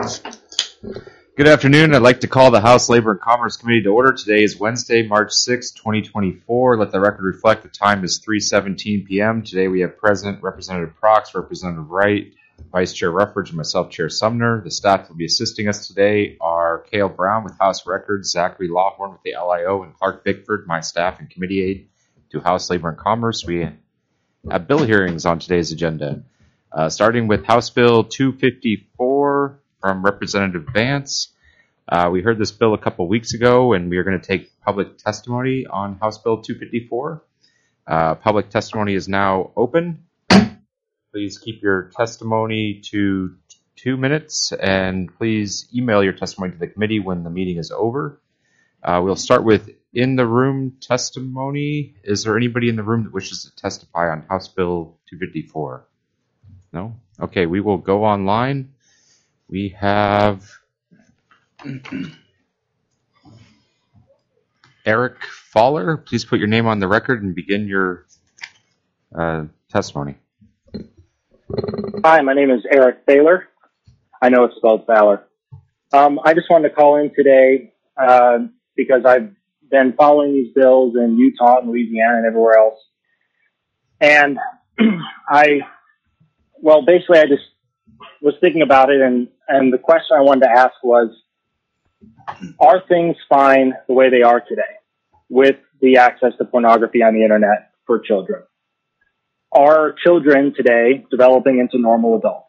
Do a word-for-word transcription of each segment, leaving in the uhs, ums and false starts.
Good afternoon. I'd like to call the House Labor and Commerce Committee to order. Today is Wednesday, March sixth, twenty twenty-four. Let the record reflect the time is three seventeen p.m. Today we have President Representative Prox, Representative Wright, Vice Chair Ruffridge, and myself, Chair Sumner. The staff will be assisting us today are Cale Brown with House Records, Zachary Lawhorn with the L I O, and Clark Bickford, my staff and committee aide to House Labor and Commerce. We have bill hearings on today's agenda, uh, starting with House Bill two fifty-four from Representative Vance. Uh, we heard this bill a couple weeks ago, and we are going to take public testimony on House Bill two fifty-four. Uh, public testimony is now open. Please keep your testimony to two minutes, and please email your testimony to the committee when the meeting is over. Uh, we'll start with in-the-room testimony. Is there anybody in the room that wishes to testify on House Bill two fifty-four? No? Okay, we will go online. We have Eric Faller. Please put your name on the record and begin your uh, testimony. Hi, my name is Eric Thaler. I know it's spelled Fowler. Um, I just wanted to call in today uh, because I've been following these bills in Utah and Louisiana and everywhere else. And I, well, basically I just was thinking about it, and, and the question I wanted to ask was, are things fine the way they are today with the access to pornography on the internet for children? Are children today developing into normal adults?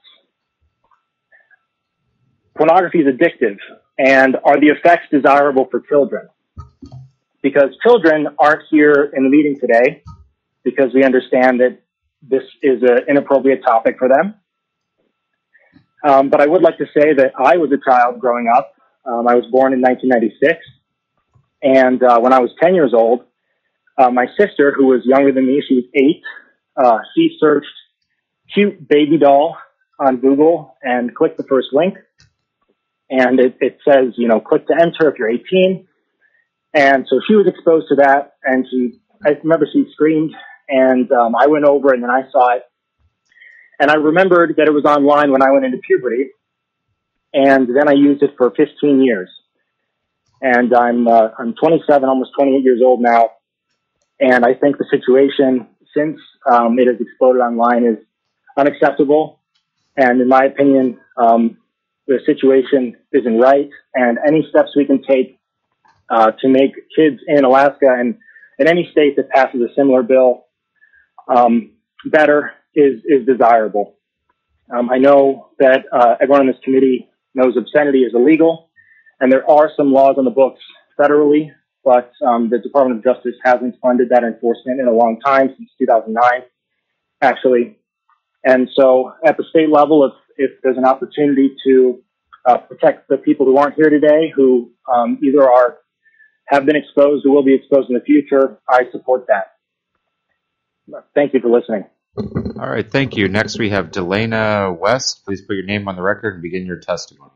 Pornography is addictive, and are the effects desirable for children? Because children aren't here in the meeting today because we understand that this is an inappropriate topic for them. Um, but I would like to say that I was a child growing up. Um, I was born in nineteen ninety-six, and uh, when I was ten years old, uh, my sister, who was younger than me, she was eight, uh, she searched cute baby doll on Google and clicked the first link, and it, it says, you know, click to enter if you're eighteen, and so she was exposed to that, and she, I remember she screamed, and um, I went over, and then I saw it. And I remembered that it was online when I went into puberty, and then I used it for fifteen years. And I'm uh, I'm twenty-seven, almost twenty-eight years old now, and I think the situation since um, it has exploded online is unacceptable. And in my opinion, um, the situation isn't right. And any steps we can take uh, to make kids in Alaska and in any state that passes a similar bill um, better is, is desirable. Um, I know that uh, everyone in this committee knows obscenity is illegal, and there are some laws on the books federally, but um, the Department of Justice hasn't funded that enforcement in a long time, since two thousand nine, actually. And so at the state level, if, if there's an opportunity to uh, protect the people who aren't here today, who um, either are have been exposed or will be exposed in the future, I support that. Thank you for listening. All right, thank you. Next, we have Delana West. Please put your name on the record and begin your testimony.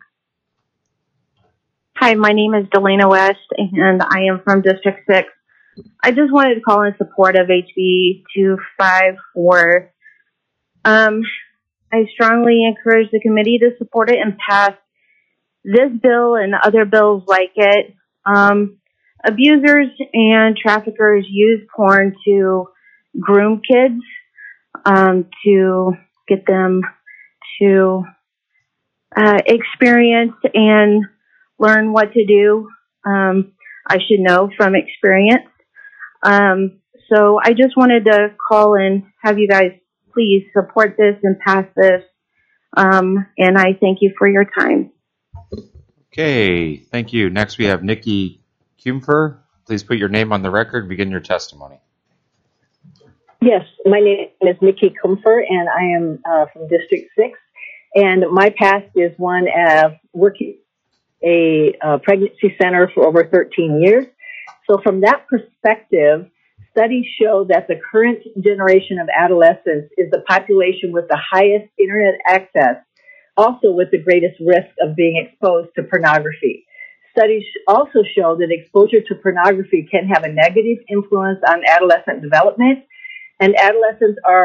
Hi, my name is Delana West, and I am from District six. I just wanted to call in support of H B two fifty-four. Um, I strongly encourage the committee to support it and pass this bill and other bills like it. Um, abusers and traffickers use porn to groom kids, um, to get them to uh, experience and learn what to do. Um, I should know from experience. Um, so I just wanted to call and have you guys please support this and pass this. Um, and I thank you for your time. Okay, thank you. Next, we have Nikki Kumfer. Please put your name on the record and begin your testimony. Yes, my name is Nikki Kumfer, and I am uh, from District six. And my past is one of working a uh, pregnancy center for over thirteen years. So from that perspective, studies show that the current generation of adolescents is the population with the highest internet access, also with the greatest risk of being exposed to pornography. Studies also show that exposure to pornography can have a negative influence on adolescent development, and adolescents are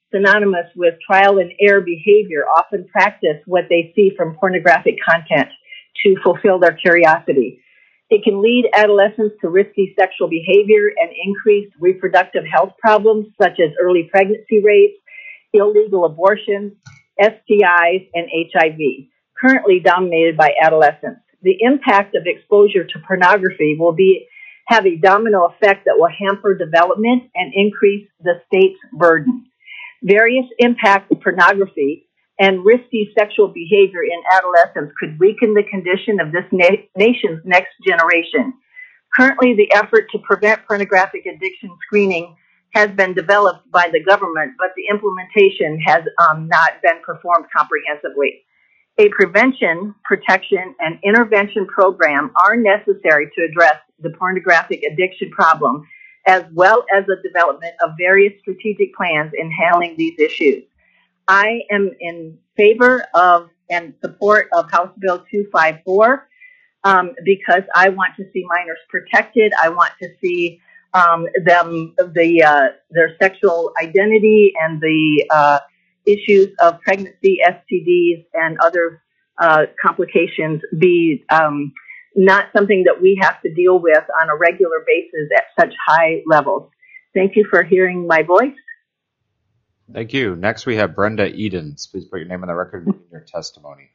synonymous with trial and error behavior, often practice what they see from pornographic content to fulfill their curiosity. It can lead adolescents to risky sexual behavior and increased reproductive health problems such as early pregnancy rates, illegal abortions, S T Is, and H I V, currently dominated by adolescents. The impact of exposure to pornography will be have a domino effect that will hamper development and increase the state's burden. Various impacts of pornography and risky sexual behavior in adolescents could weaken the condition of this na- nation's next generation. Currently, the effort to prevent pornographic addiction screening has been developed by the government, but the implementation has um, not been performed comprehensively. A prevention, protection, and intervention program are necessary to address the pornographic addiction problem, as well as the development of various strategic plans in handling these issues. I am in favor of and support of House Bill two fifty-four um, because I want to see minors protected. I want to see um, them the uh, their sexual identity and the uh, issues of pregnancy, S T Ds, and other uh, complications be um, not something that we have to deal with on a regular basis at such high levels. Thank you for hearing my voice. Thank you. Next, we have Brenda Edens. Please put your name on the record and your testimony.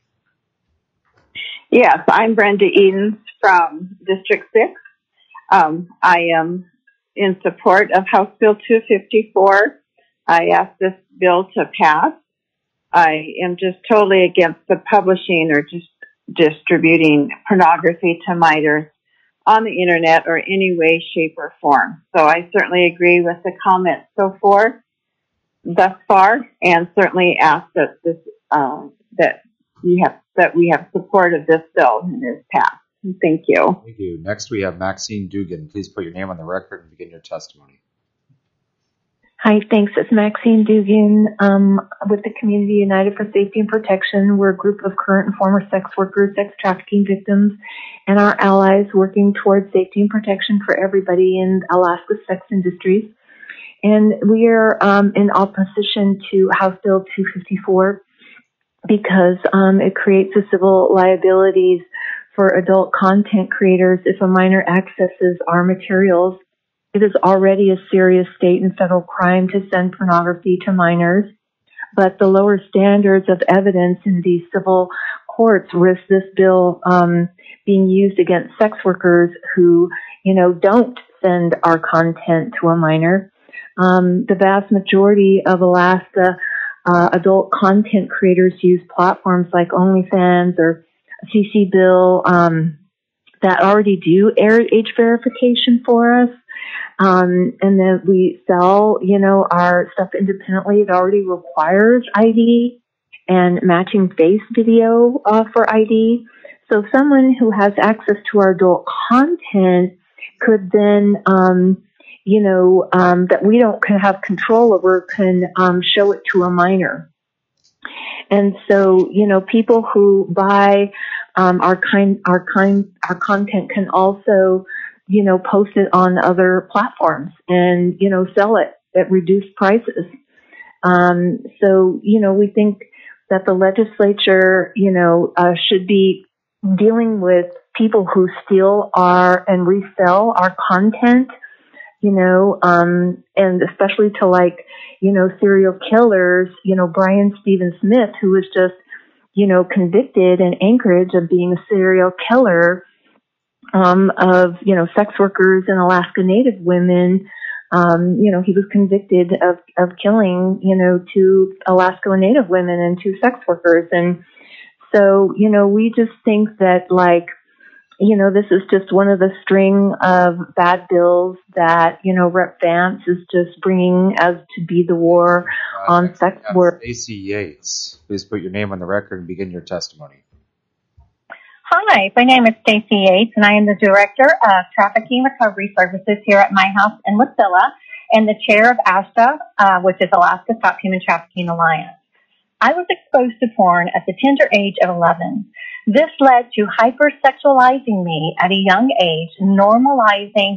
Yes, I'm Brenda Edens from District six. Um, I am in support of House Bill two fifty-four. I asked this bill to pass. I am just totally against the publishing or just distributing pornography to minors on the internet or any way, shape, or form. So I certainly agree with the comments so far. Thus far, and certainly ask that this um, that you have that we have support of this bill and is passed. Thank you. Thank you. Next, we have Maxine Dugan. Please put your name on the record and begin your testimony. Hi, thanks. It's Maxine Dugan um, with the Community United for Safety and Protection. We're a group of current and former sex workers, sex trafficking victims, and our allies working towards safety and protection for everybody in Alaska's sex industries. And we are um, in opposition to House Bill two fifty-four because um, it creates the civil liabilities for adult content creators if a minor accesses our materials. It is already a serious state and federal crime to send pornography to minors, but the lower standards of evidence in these civil courts risk this bill um, being used against sex workers who, you know, don't send our content to a minor. Um, the vast majority of Alaska uh, adult content creators use platforms like OnlyFans or C C Bill um, that already do age verification for us. Um, and then we sell, you know, our stuff independently. It already requires I D and matching face video uh, for I D. So someone who has access to our adult content could then, um, you know, um, that we don't can have control over can um, show it to a minor. And so, you know, people who buy um, our kind, our kind, our content can also, you know, post it on other platforms and, you know, sell it at reduced prices. Um, so, you know, we think that the legislature, you know, uh, should be dealing with people who steal our and resell our content, you know, um, and especially to like, you know, serial killers, you know, Brian Stephen Smith, who was just, you know, convicted in Anchorage of being a serial killer um, of, you know, sex workers and Alaska Native women. Um, you know, he was convicted of, of killing, you know, two Alaska Native women and two sex workers. And so, you know, we just think that, like, you know, this is just one of the string of bad bills that, you know, Representative Vance is just bringing as to be the war uh, on sex work. Stacey Yates, please put your name on the record and begin your testimony. Hi, my name is Stacey Yates, and I am the Director of Trafficking Recovery Services here at My House in Wasilla and the Chair of ASTA, uh, which is Alaska Stop Human Trafficking Alliance. I was exposed to porn at the tender age of eleven. This led to hypersexualizing me at a young age, normalizing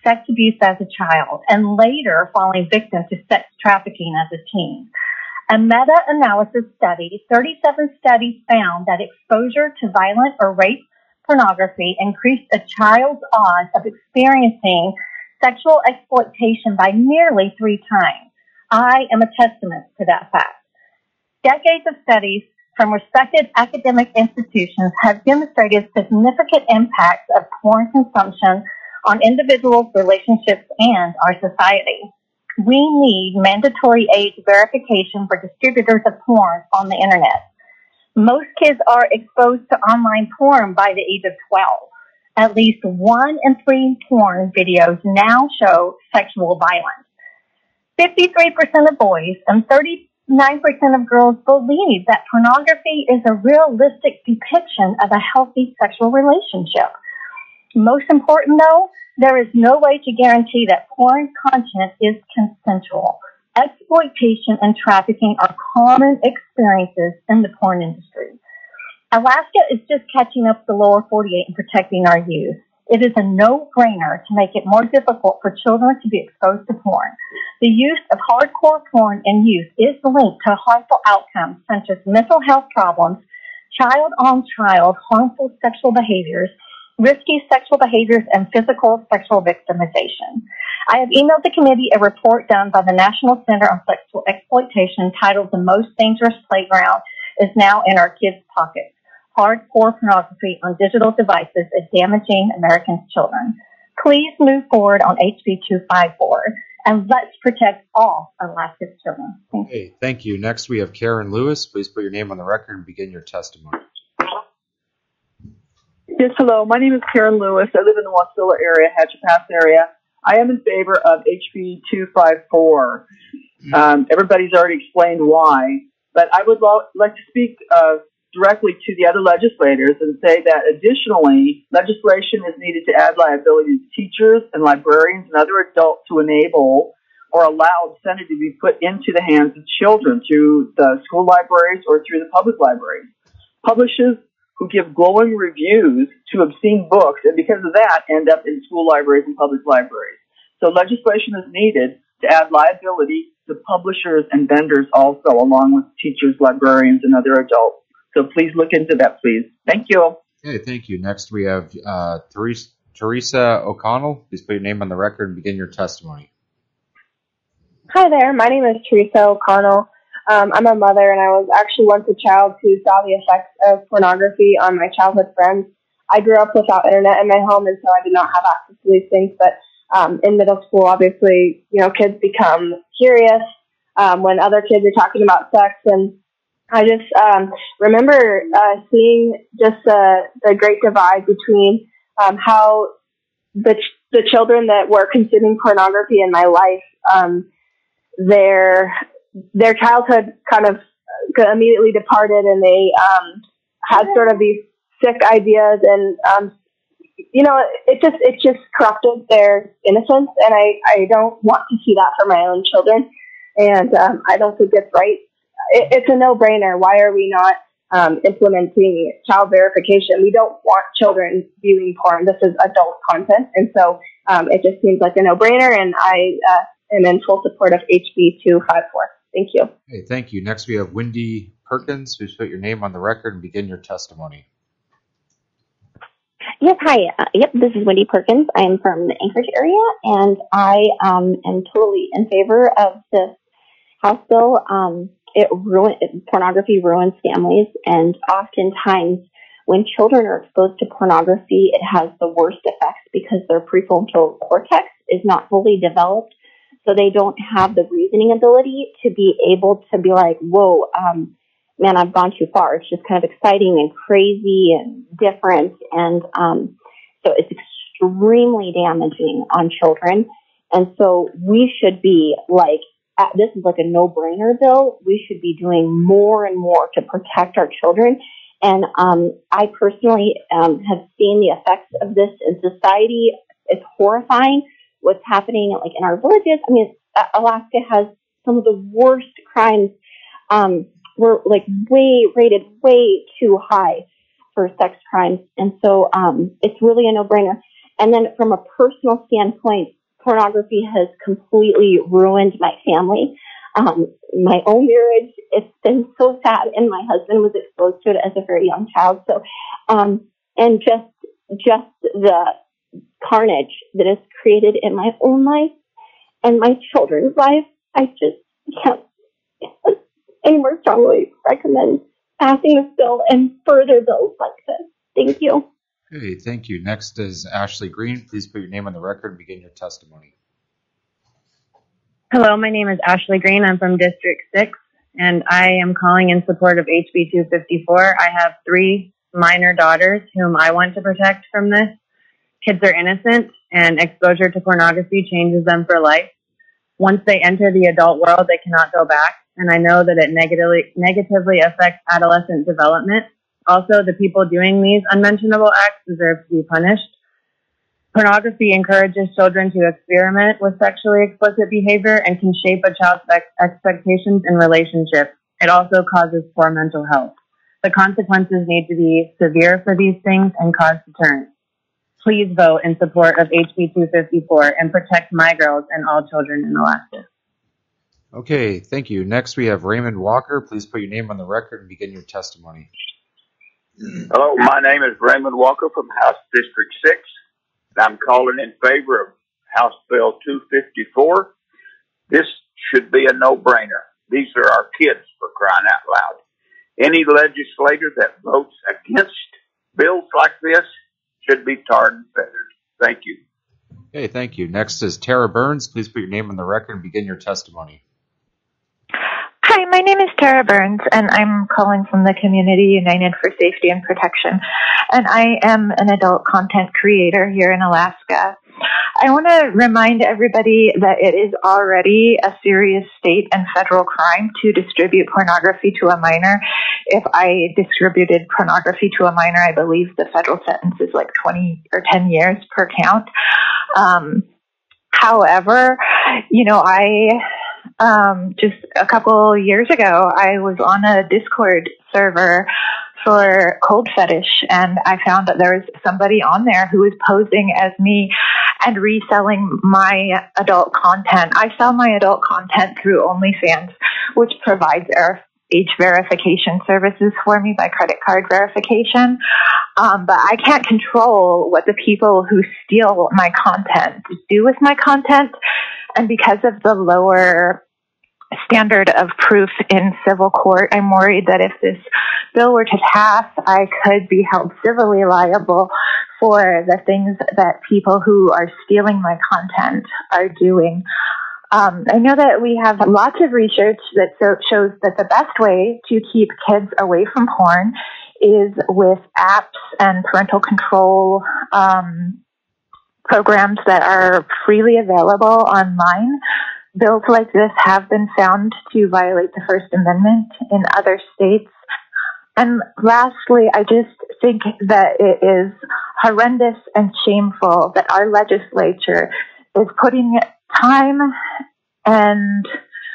sex abuse as a child and later falling victim to sex trafficking as a teen. A meta-analysis study, thirty-seven studies found that exposure to violent or rape pornography increased a child's odds of experiencing sexual exploitation by nearly three times. I am a testament to that fact. Decades of studies from respected academic institutions have demonstrated significant impacts of porn consumption on individuals' relationships and our society. We need mandatory age verification for distributors of porn on the internet. Most kids are exposed to online porn by the age of twelve. At least one in three porn videos now show sexual violence. fifty-three percent of boys and thirty-nine percent of girls believe that pornography is a realistic depiction of a healthy sexual relationship. Most important, though, there is no way to guarantee that porn content is consensual. Exploitation and trafficking are common experiences in the porn industry. Alaska is just catching up to the lower forty-eight in protecting our youth. It is a no-brainer to make it more difficult for children to be exposed to porn. The use of hardcore porn in youth is linked to harmful outcomes such as mental health problems, child-on-child harmful sexual behaviors, risky sexual behaviors, and physical sexual victimization. I have emailed the committee a report done by the National Center on Sexual Exploitation titled The Most Dangerous Playground is Now in Our Kids' Pockets. Hardcore pornography on digital devices is damaging American children. Please move forward on H B two fifty-four, and let's protect all Alaska's children. Thank you. Hey, thank you. Next, we have Karen Lewis. Please put your name on the record and begin your testimony. Yes, hello. My name is Karen Lewis. I live in the Wasilla area, Hatchet Pass area. I am in favor of H B two fifty-four. Um, everybody's already explained why, but I would lo- like to speak uh, directly to the other legislators and say that additionally, legislation is needed to add liability to teachers and librarians and other adults who enable or allow obscenity to be put into the hands of children through the school libraries or through the public libraries. Publishers who give glowing reviews to obscene books, and because of that, end up in school libraries and public libraries. So legislation is needed to add liability to publishers and vendors also, along with teachers, librarians, and other adults. So please look into that, please. Thank you. Okay, thank you. Next, we have uh, Teresa, Teresa O'Connell. Please put your name on the record and begin your testimony. Hi there. My name is Teresa O'Connell. Um, I'm a mother, and I was actually once a child who saw the effects of pornography on my childhood friends. I grew up without internet in my home, and so I did not have access to these things. But um, in middle school, obviously, you know, kids become curious um, when other kids are talking about sex, and I just um, remember uh, seeing just uh, the great divide between um, how the ch- the children that were consuming pornography in my life, um, their their childhood kind of immediately departed, and they um, had sort of these sick ideas, and um, you know, it just it just corrupted their innocence, and I, I don't want to see that for my own children, and um, I don't think it's right. It, it's a no-brainer. Why are we not um, implementing child verification? We don't want children viewing porn. This is adult content, and so um, it just seems like a no-brainer, and I uh, am in full support of H B two fifty-four. Thank you. Hey, thank you. Next, we have Wendy Perkins. Please put your name on the record and begin your testimony. Yes, hi. Uh, yep, this is Wendy Perkins. I am from the Anchorage area, and I um, am totally in favor of this House bill. Um, it ruin it, pornography ruins families, and oftentimes when children are exposed to pornography, it has the worst effects because their prefrontal cortex is not fully developed, so they don't have the reasoning ability to be able to be like, whoa, um, man, I've gone too far. It's just kind of exciting and crazy and different. And um, so it's extremely damaging on children. And so we should be like, uh, this is like a no-brainer bill. We should be doing more and more to protect our children. And um, I personally um, have seen the effects of this in society. It's horrifying what's happening like in our villages. I mean, Alaska has some of the worst crimes. Um, we're like way rated way too high for sex crimes. And so um, it's really a no-brainer. And then from a personal standpoint, pornography has completely ruined my family. Um, my own marriage, it's been so sad, and my husband was exposed to it as a very young child. So, um, and just, just the carnage that is created in my own life and my children's life, I just can't any more strongly recommend passing this bill and further bills like this. Thank you. Okay, thank you. Next is Ashley Green. Please put your name on the record and begin your testimony. Hello, my name is Ashley Green. I'm from District six, and I am calling in support of H B two fifty-four. I have three minor daughters whom I want to protect from this. Kids are innocent, and exposure to pornography changes them for life. Once they enter the adult world, they cannot go back, and I know that it negatively negatively affects adolescent development. Also, the people doing these unmentionable acts deserve to be punished. Pornography encourages children to experiment with sexually explicit behavior and can shape a child's ex- expectations in relationships. It also causes poor mental health. The consequences need to be severe for these things and cause deterrence. Please vote in support of H B two fifty-four and protect my girls and all children in Alaska. Okay, thank you. Next, we have Raymond Walker. Please put your name on the record and begin your testimony. Hello, my name is Raymond Walker from House District six. I'm calling in favor of House Bill two fifty-four. This should be a no-brainer. These are our kids, for crying out loud. Any legislator that votes against bills like this should be tarred and feathered. Thank you. Okay, thank you. Next is Tara Burns. Please put your name on the record and begin your testimony. Hi, my name is Tara Burns, and I'm calling from the Community United for Safety and Protection, and I am an adult content creator here in Alaska. I want to remind everybody that it is already a serious state and federal crime to distribute pornography to a minor. If I distributed pornography to a minor, I believe the federal sentence is like twenty or ten years per count. Um, however, you know, I... Um, just a couple years ago, I was on a Discord server for cold fetish, and I found that there was somebody on there who was posing as me and reselling my adult content. I sell my adult content through OnlyFans, which provides age verification services for me by credit card verification. Um, but I can't control what the people who steal my content do with my content. And because of the lower standard of proof in civil court, I'm worried that if this bill were to pass, I could be held civilly liable for the things that people who are stealing my content are doing. Um, I know that we have lots of research that so, shows that the best way to keep kids away from porn is with apps and parental control um, programs that are freely available online. Bills like this have been found to violate the First Amendment in other states. And lastly, I just think that it is horrendous and shameful that our legislature is putting time and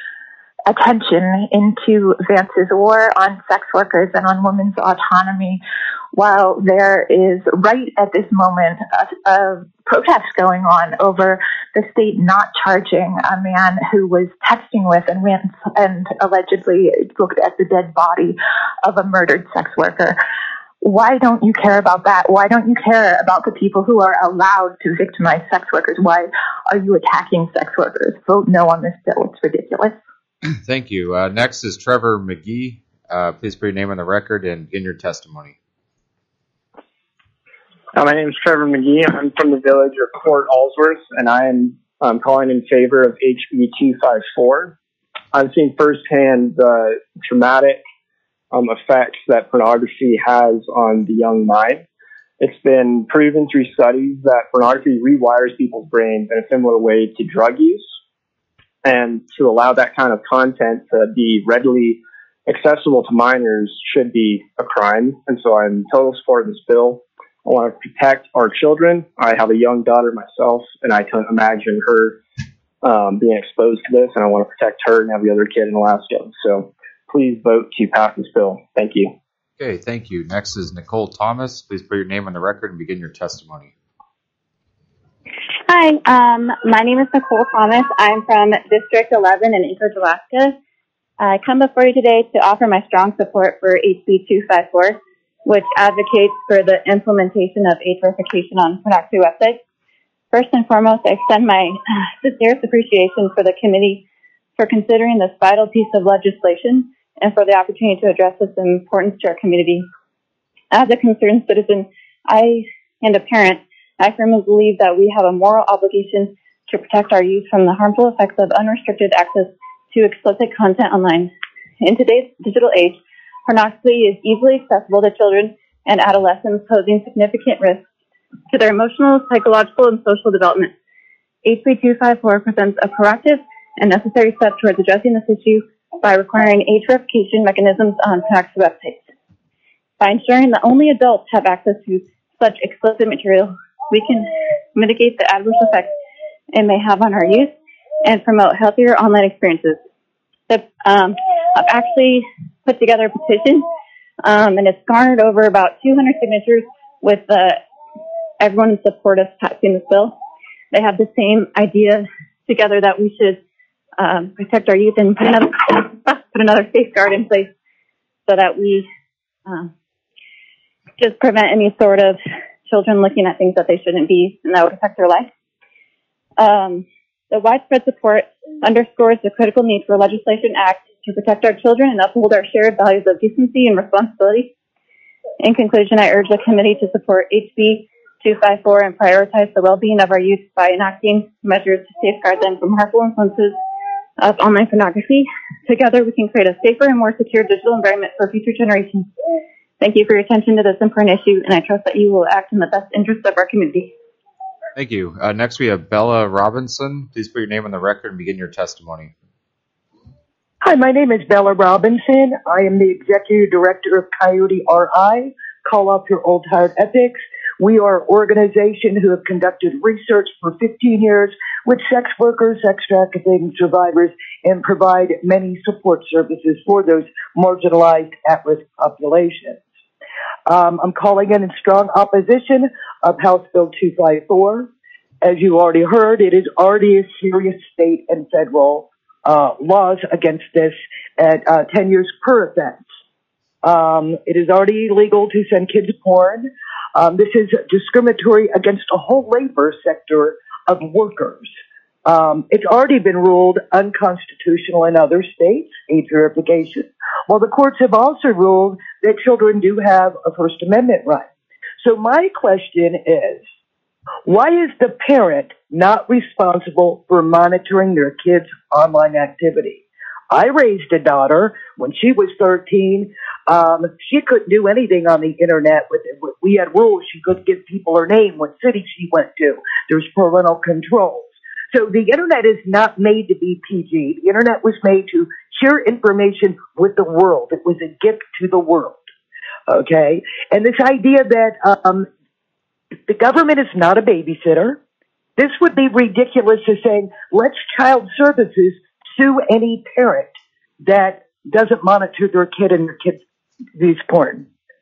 attention into Vance's war on sex workers and on women's autonomy, while there is right at this moment a, a protest going on over the state not charging a man who was texting with and went and allegedly looked at the dead body of a murdered sex worker. Why don't you care about that? Why don't you care about the people who are allowed to victimize sex workers? Why are you attacking sex workers? Vote no on this bill. It's ridiculous. Thank you. Uh, next is Trevor McGee. Uh, please put your name on the record and begin your testimony. Uh, my name is Trevor McGee. I'm from the village of Port Allsworth, and I am um, calling in favor of H B two fifty-four. I've seen firsthand the traumatic um, effects that pornography has on the young mind. It's been proven through studies that pornography rewires people's brains in a similar way to drug use. And to allow that kind of content to be readily accessible to minors should be a crime. And so I'm in total support of this bill. I want to protect our children. I have a young daughter myself, and I can imagine her um, being exposed to this, and I want to protect her and every other kid in Alaska. So please vote to pass this bill. Thank you. Okay, thank you. Next is Nicole Thomas. Please put your name on the record and begin your testimony. Hi, um, my name is Nicole Thomas. I'm from District eleven in Anchorage, Alaska. I come before you today to offer my strong support for H B two fifty-four, which advocates for the implementation of age verification on pornography websites. First and foremost, I extend my sincerest appreciation for the committee for considering this vital piece of legislation and for the opportunity to address this importance to our community. As a concerned citizen, I and a parent, I firmly believe that we have a moral obligation to protect our youth from the harmful effects of unrestricted access to explicit content online. In today's digital age, pornography is easily accessible to children and adolescents, posing significant risks to their emotional, psychological, and social development. H B two fifty-four presents a proactive and necessary step towards addressing this issue by requiring age verification mechanisms on pornography websites. By ensuring that only adults have access to such explicit material, we can mitigate the adverse effects it may have on our youth and promote healthier online experiences. The, um, I've actually put together a petition, um, and it's garnered over about two hundred signatures with uh, everyone in support of passing this bill. They have the same idea together that we should um, protect our youth and put another, put another safeguard in place so that we um, just prevent any sort of children looking at things that they shouldn't be and that would affect their life. Um, the widespread support underscores the critical need for a legislation act to protect our children and uphold our shared values of decency and responsibility. In conclusion, I urge the committee to support H B two fifty-four and prioritize the well-being of our youth by enacting measures to safeguard them from harmful influences of online pornography. Together, we can create a safer and more secure digital environment for future generations. Thank you for your attention to this important issue, and I trust that you will act in the best interest of our community. Thank you. Uh, next, we have Bella Robinson. Please put your name on the record and begin your testimony. Hi, my name is Bella Robinson. I am the Executive Director of Coyote R I, Call Off Your Old Tired Ethics. We are an organization who have conducted research for fifteen years with sex workers, sex trafficking survivors, and provide many support services for those marginalized at-risk populations. Um, I'm calling in in strong opposition of House Bill two fifty-four. As you already heard, it is already a serious state and federal uh, laws against this at uh, ten years per offense. Um, it is already illegal to send kids porn. Um, this is discriminatory against a whole labor sector of workers. Um, it's already been ruled unconstitutional in other states, age verification, while the courts have also ruled that children do have a First Amendment right. So my question is, why is the parent not responsible for monitoring their kids' online activity? I raised a daughter when she was thirteen. Um, she couldn't do anything on the internet. With it. We had rules. She couldn't give people her name, what city she went to. There's parental controls. So the internet is not made to be P G. The internet was made to share information with the world. It was a gift to the world. Okay? And this idea that um, the government is not a babysitter, this would be ridiculous to saying, let's child services sue any parent that doesn't monitor their kid and their kid's these porn.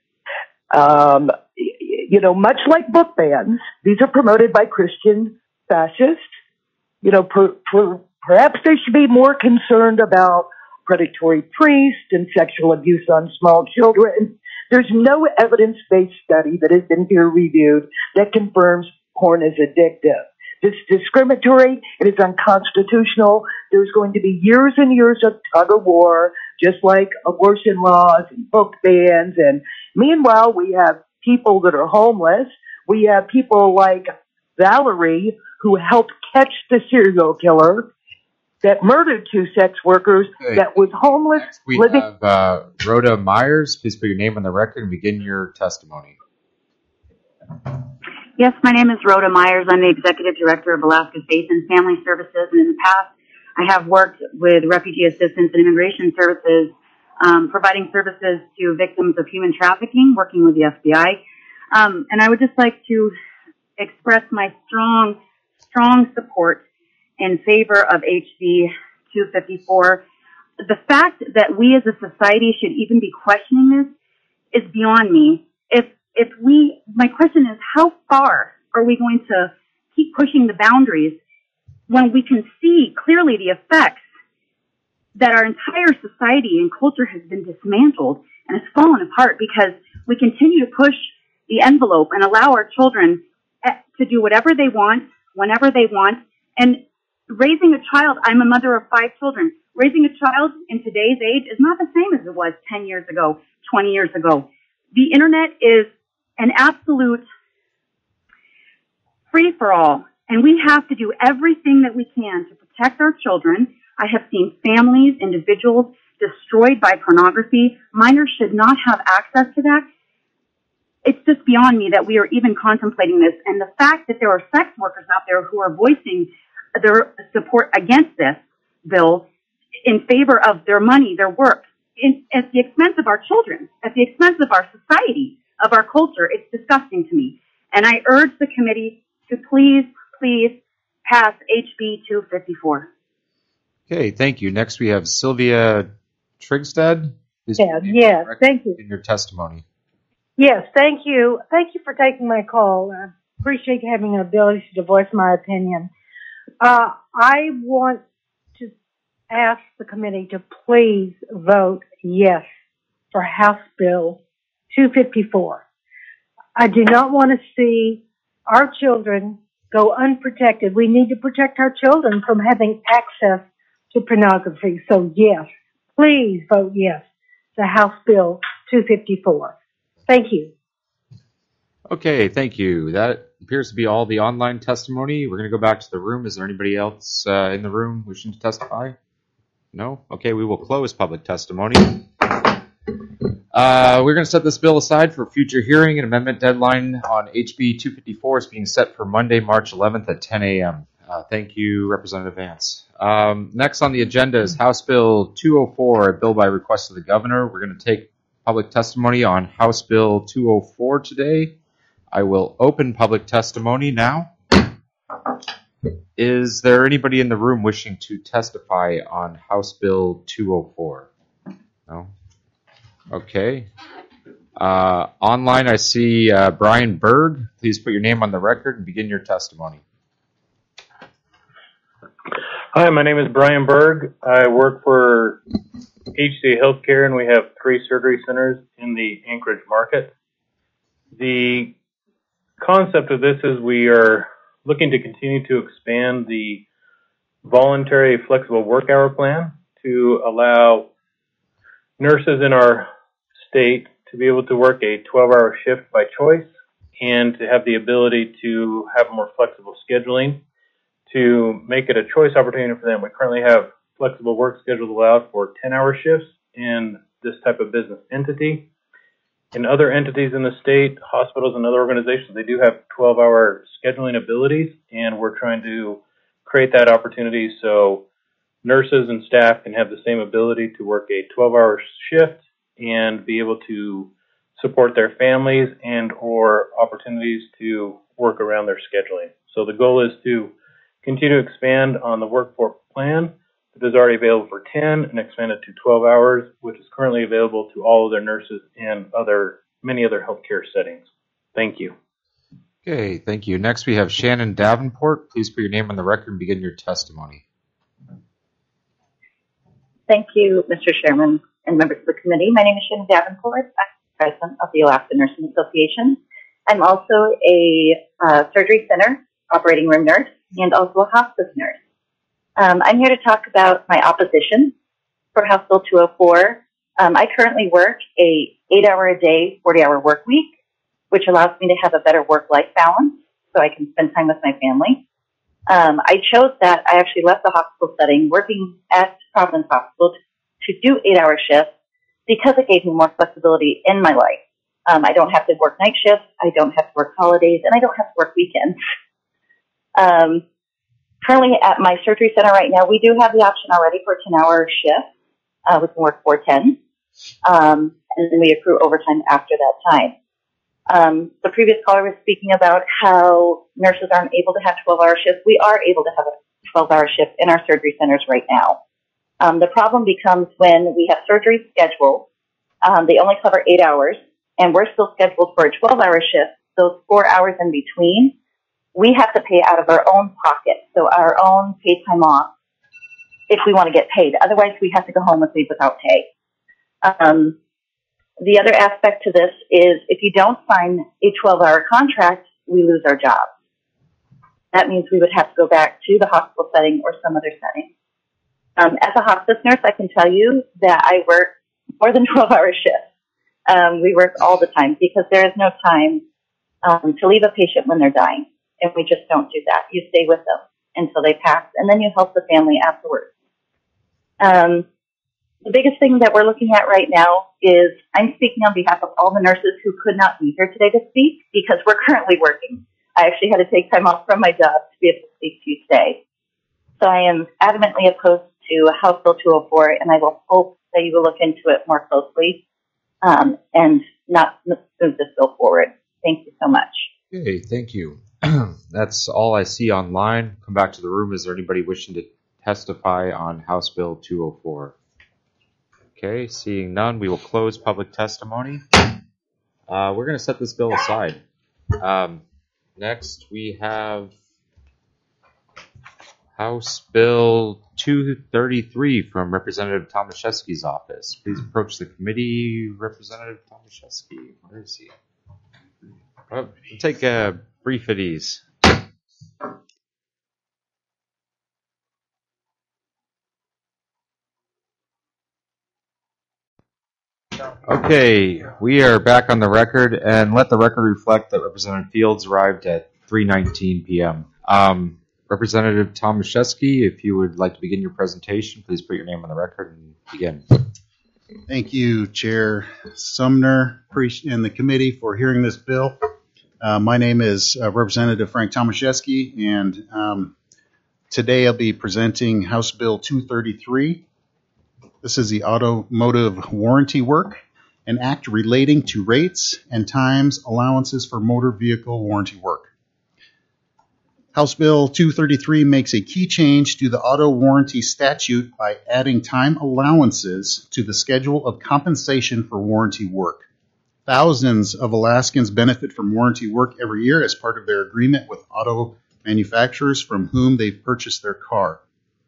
Um, you know, much like book bans, these are promoted by Christian fascists. You know, per, per, perhaps they should be more concerned about predatory priests and sexual abuse on small children. There's no evidence-based study that has been peer-reviewed that confirms porn is addictive. It's discriminatory. It is unconstitutional. There's going to be years and years of tug-of-war, just like abortion laws and book bans. And meanwhile, we have people that are homeless. We have people like Valerie, who helped catch the serial killer that murdered two sex workers, okay. That was homeless. Next we living- have uh, Rhoda Myers. Please put your name on the record and begin your testimony. Yes, my name is Rhoda Myers. I'm the Executive Director of Alaska Faith and Family Services, and in the past, I have worked with Refugee Assistance and Immigration Services, um, providing services to victims of human trafficking, working with the F B I. Um, and I would just like to express my strong, strong support in favor of H B two fifty-four. The fact that we as a society should even be questioning this is beyond me. If If we, my question is, how far are we going to keep pushing the boundaries when we can see clearly the effects that our entire society and culture has been dismantled and has fallen apart because we continue to push the envelope and allow our children to do whatever they want, whenever they want. And raising a child, I'm a mother of five children. Raising a child in today's age is not the same as it was ten years ago, twenty years ago. The internet is an absolute free-for-all, and we have to do everything that we can to protect our children. I have seen families, individuals destroyed by pornography. Minors should not have access to that. It's just beyond me that we are even contemplating this. And the fact that there are sex workers out there who are voicing their support against this bill in favor of their money, their work, in, at the expense of our children, at the expense of our society, of our culture, it's disgusting to me. And I urge the committee to please, please pass H B two fifty-four. Okay, thank you. Next we have Sylvia Trigstad. Please Yeah, yes, thank you. in your testimony. Yes, thank you. Thank you for taking my call. I appreciate having an ability to voice my opinion. Uh, I want to ask the committee to please vote yes for House Bill two fifty-four. I do not want to see our children go unprotected. We need to protect our children from having access to pornography. So yes, please vote yes to House Bill two fifty-four. Thank you. Okay, thank you. That appears to be all the online testimony. We're going to go back to the room. Is there anybody else uh, in the room wishing to testify? No? Okay, we will close public testimony. Uh, we're going to set this bill aside for future hearing. An amendment deadline on H B two fifty-four is being set for Monday, March eleventh at ten a.m. Uh, thank you, Representative Vance. Um, next on the agenda is House Bill two oh four, a bill by request of the governor. We're going to take public testimony on House Bill two oh four today. I will open public testimony now. Is there anybody in the room wishing to testify on House Bill two oh four? No? Okay. Uh, online, I see uh, Brian Berg. Please put your name on the record and begin your testimony. Hi, my name is Brian Berg. I work for H C A Healthcare, and we have three surgery centers in the Anchorage market. The concept of this is we are looking to continue to expand the voluntary flexible work hour plan to allow nurses in our state to be able to work a twelve-hour shift by choice and to have the ability to have more flexible scheduling to make it a choice opportunity for them. We currently have flexible work schedules allowed for ten-hour shifts in this type of business entity. In other entities in the state, hospitals and other organizations, they do have twelve-hour scheduling abilities, and we're trying to create that opportunity so nurses and staff can have the same ability to work a twelve-hour shift and be able to support their families and or opportunities to work around their scheduling. So the goal is to continue to expand on the workforce plan that is already available for ten and expand it to twelve hours, which is currently available to all of their nurses and other many other healthcare settings. Thank you. Okay, thank you. Next, we have Shannon Davenport. Please put your name on the record and begin your testimony. Thank you, Mister Chairman and members of the committee. My name is Shannon Davenport. I'm president of the Alaska Nursing Association. I'm also a uh, surgery center operating room nurse and also a hospice nurse. Um, I'm here to talk about my opposition for House Bill two oh four. Um, I currently work a eight-hour a day, forty-hour work week, which allows me to have a better work-life balance so I can spend time with my family. Um, I chose that. I actually left the hospital setting, working at Providence Hospital, to, to do eight-hour shifts because it gave me more flexibility in my life. Um, I don't have to work night shifts, I don't have to work holidays, and I don't have to work weekends. Um, currently at my surgery center right now, we do have the option already for a ten-hour shift. Uh, we can work four ten, um, and then we accrue overtime after that time. Um, the previous caller was speaking about how nurses aren't able to have twelve-hour shifts. We are able to have a twelve-hour shift in our surgery centers right now. Um, the problem becomes when we have surgery scheduled, um, they only cover eight hours, and we're still scheduled for a twelve-hour shift. Those four hours in between, we have to pay out of our own pocket, so our own paid time off, if we want to get paid. Otherwise, we have to go home with leave without pay. Um, the other aspect to this is if you don't sign a twelve-hour contract, we lose our job. That means we would have to go back to the hospital setting or some other setting. Um, as a hospice nurse, I can tell you that I work more than twelve-hour shifts. Um, we work all the time because there is no time um, to leave a patient when they're dying, and we just don't do that. You stay with them until they pass, and then you help the family afterwards. Um, the biggest thing that we're looking at right now is I'm speaking on behalf of all the nurses who could not be here today to speak because we're currently working. I actually had to take time off from my job to be able to speak to you today. So I am adamantly opposed to House Bill two oh four, and I will hope that you will look into it more closely um, and not move this bill forward. Thank you so much. Okay, thank you. That's all I see online. Come back to the room. Is there anybody wishing to testify on House Bill two oh four? Okay, seeing none, we will close public testimony. Uh, we're going to set this bill aside. Um, next, we have House Bill two thirty-three from Representative Tomaszewski's office. Please approach the committee, Representative Tomaszewski. Where is he? Oh, we'll take a brief at ease. Okay, we are back on the record, and let the record reflect that Representative Fields arrived at three nineteen p.m. Um, Representative Tomaszewski, if you would like to begin your presentation, please put your name on the record and begin. Thank you, Chair Sumner and the committee for hearing this bill. Uh, my name is uh, Representative Frank Tomaszewski, and um, today I'll be presenting House Bill two thirty-three. This is the Automotive Warranty Work, an act relating to rates and times allowances for motor vehicle warranty work. House Bill two thirty-three makes a key change to the auto warranty statute by adding time allowances to the schedule of compensation for warranty work. Thousands of Alaskans benefit from warranty work every year as part of their agreement with auto manufacturers from whom they've purchased their car.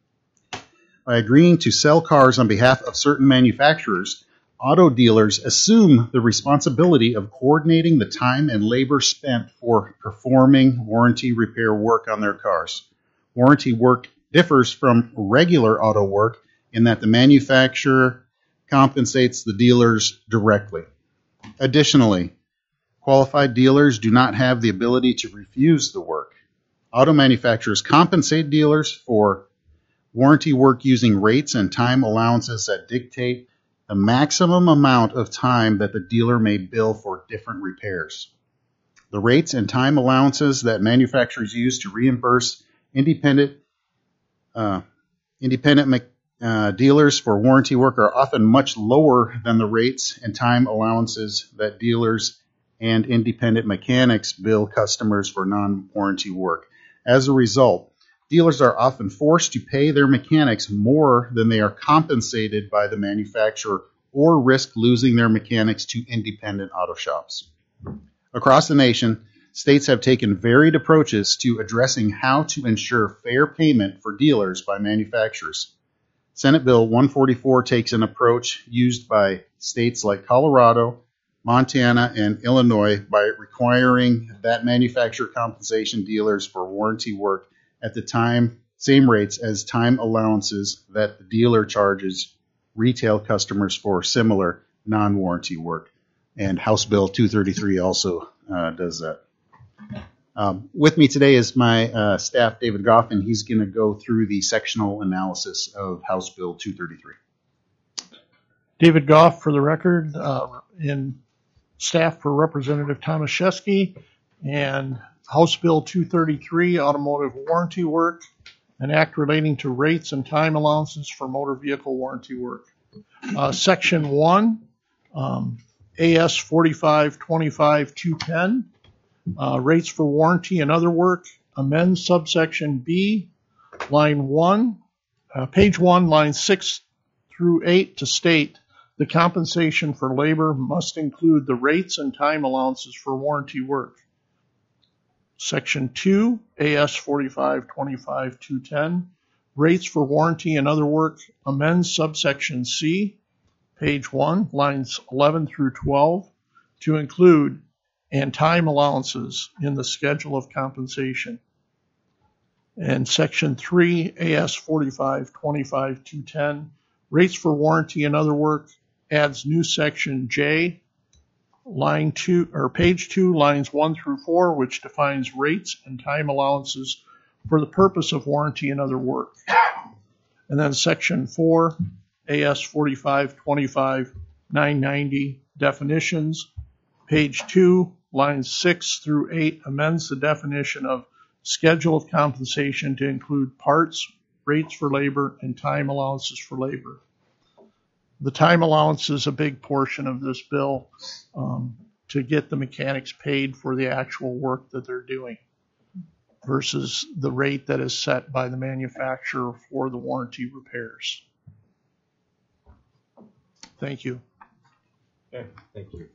By agreeing to sell cars on behalf of certain manufacturers, auto dealers assume the responsibility of coordinating the time and labor spent for performing warranty repair work on their cars. Warranty work differs from regular auto work in that the manufacturer compensates the dealers directly. Additionally, qualified dealers do not have the ability to refuse the work. Auto manufacturers compensate dealers for warranty work using rates and time allowances that dictate the maximum amount of time that the dealer may bill for different repairs. The rates and time allowances that manufacturers use to reimburse independent uh, independent me- uh, dealers for warranty work are often much lower than the rates and time allowances that dealers and independent mechanics bill customers for non-warranty work. As a result, dealers are often forced to pay their mechanics more than they are compensated by the manufacturer or risk losing their mechanics to independent auto shops. Across the nation, states have taken varied approaches to addressing how to ensure fair payment for dealers by manufacturers. Senate Bill one forty-four takes an approach used by states like Colorado, Montana, and Illinois by requiring that manufacturer compensation dealers for warranty work at the time same rates as time allowances that the dealer charges retail customers for similar non-warranty work. And House Bill two thirty-three also uh, does that. Um, with me today is my uh, staff, David Goff, and he's going to go through the sectional analysis of House Bill two thirty-three. David Goff, for the record, uh, in staff for Representative Tomaszewski, and House Bill two thirty-three, Automotive Warranty Work, an act relating to rates and time allowances for motor vehicle warranty work. Uh, Section one, um, A S forty-five twenty-five two ten, uh, rates for warranty and other work, amends subsection B, line one, uh, page one, line six through eight to state the compensation for labor must include the rates and time allowances for warranty work. Section two, A S forty-five twenty-five two ten, rates for warranty and other work, amends subsection C, page one, lines eleven through twelve, to include and time allowances in the schedule of compensation. And section three, A S forty-five twenty-five two ten, rates for warranty and other work, adds new section J, line two or page two, lines one through four, which defines rates and time allowances for the purpose of warranty and other work. And then section four, A S forty-five twenty-five nine ninety, definitions, page two, lines six through eight, amends the definition of schedule of compensation to include parts, rates for labor, and time allowances for labor. The time allowance is a big portion of this bill, um, to get the mechanics paid for the actual work that they're doing versus the rate that is set by the manufacturer for the warranty repairs. Thank you. Okay, thank you.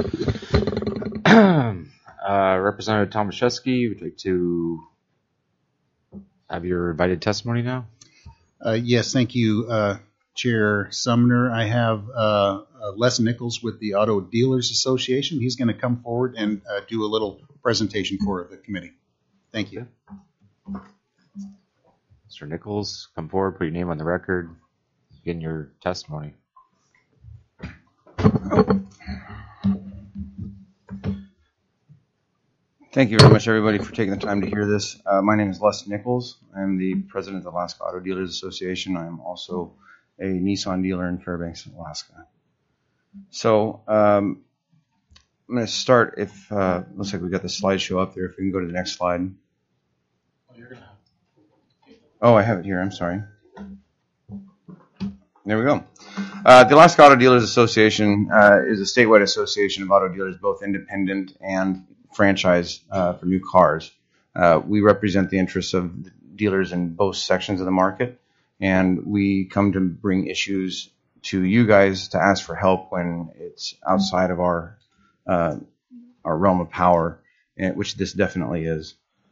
uh, Representative Tomaszewski, would you like to have your invited testimony now? Uh, yes, thank you, uh, Chair Sumner. I have uh, uh, Les Nichols with the Auto Dealers Association. He's going to come forward and uh, do a little presentation for the committee. Thank you. Mister Nichols, come forward, put your name on the record, begin your testimony. Thank you very much, everybody, for taking the time to hear this. Uh, my name is Les Nichols. I'm the president of the Alaska Auto Dealers Association. I'm also a Nissan dealer in Fairbanks, Alaska. So um, I'm going to start. If uh, looks like we got the slideshow up there. If we can go to the next slide. Oh, I have it here. I'm sorry. There we go. Uh, the Alaska Auto Dealers Association uh, is a statewide association of auto dealers, both independent and franchise uh, for new cars. Uh, we represent the interests of dealers in both sections of the market, and we come to bring issues to you guys to ask for help when it's outside of our uh, our realm of power, which this definitely is.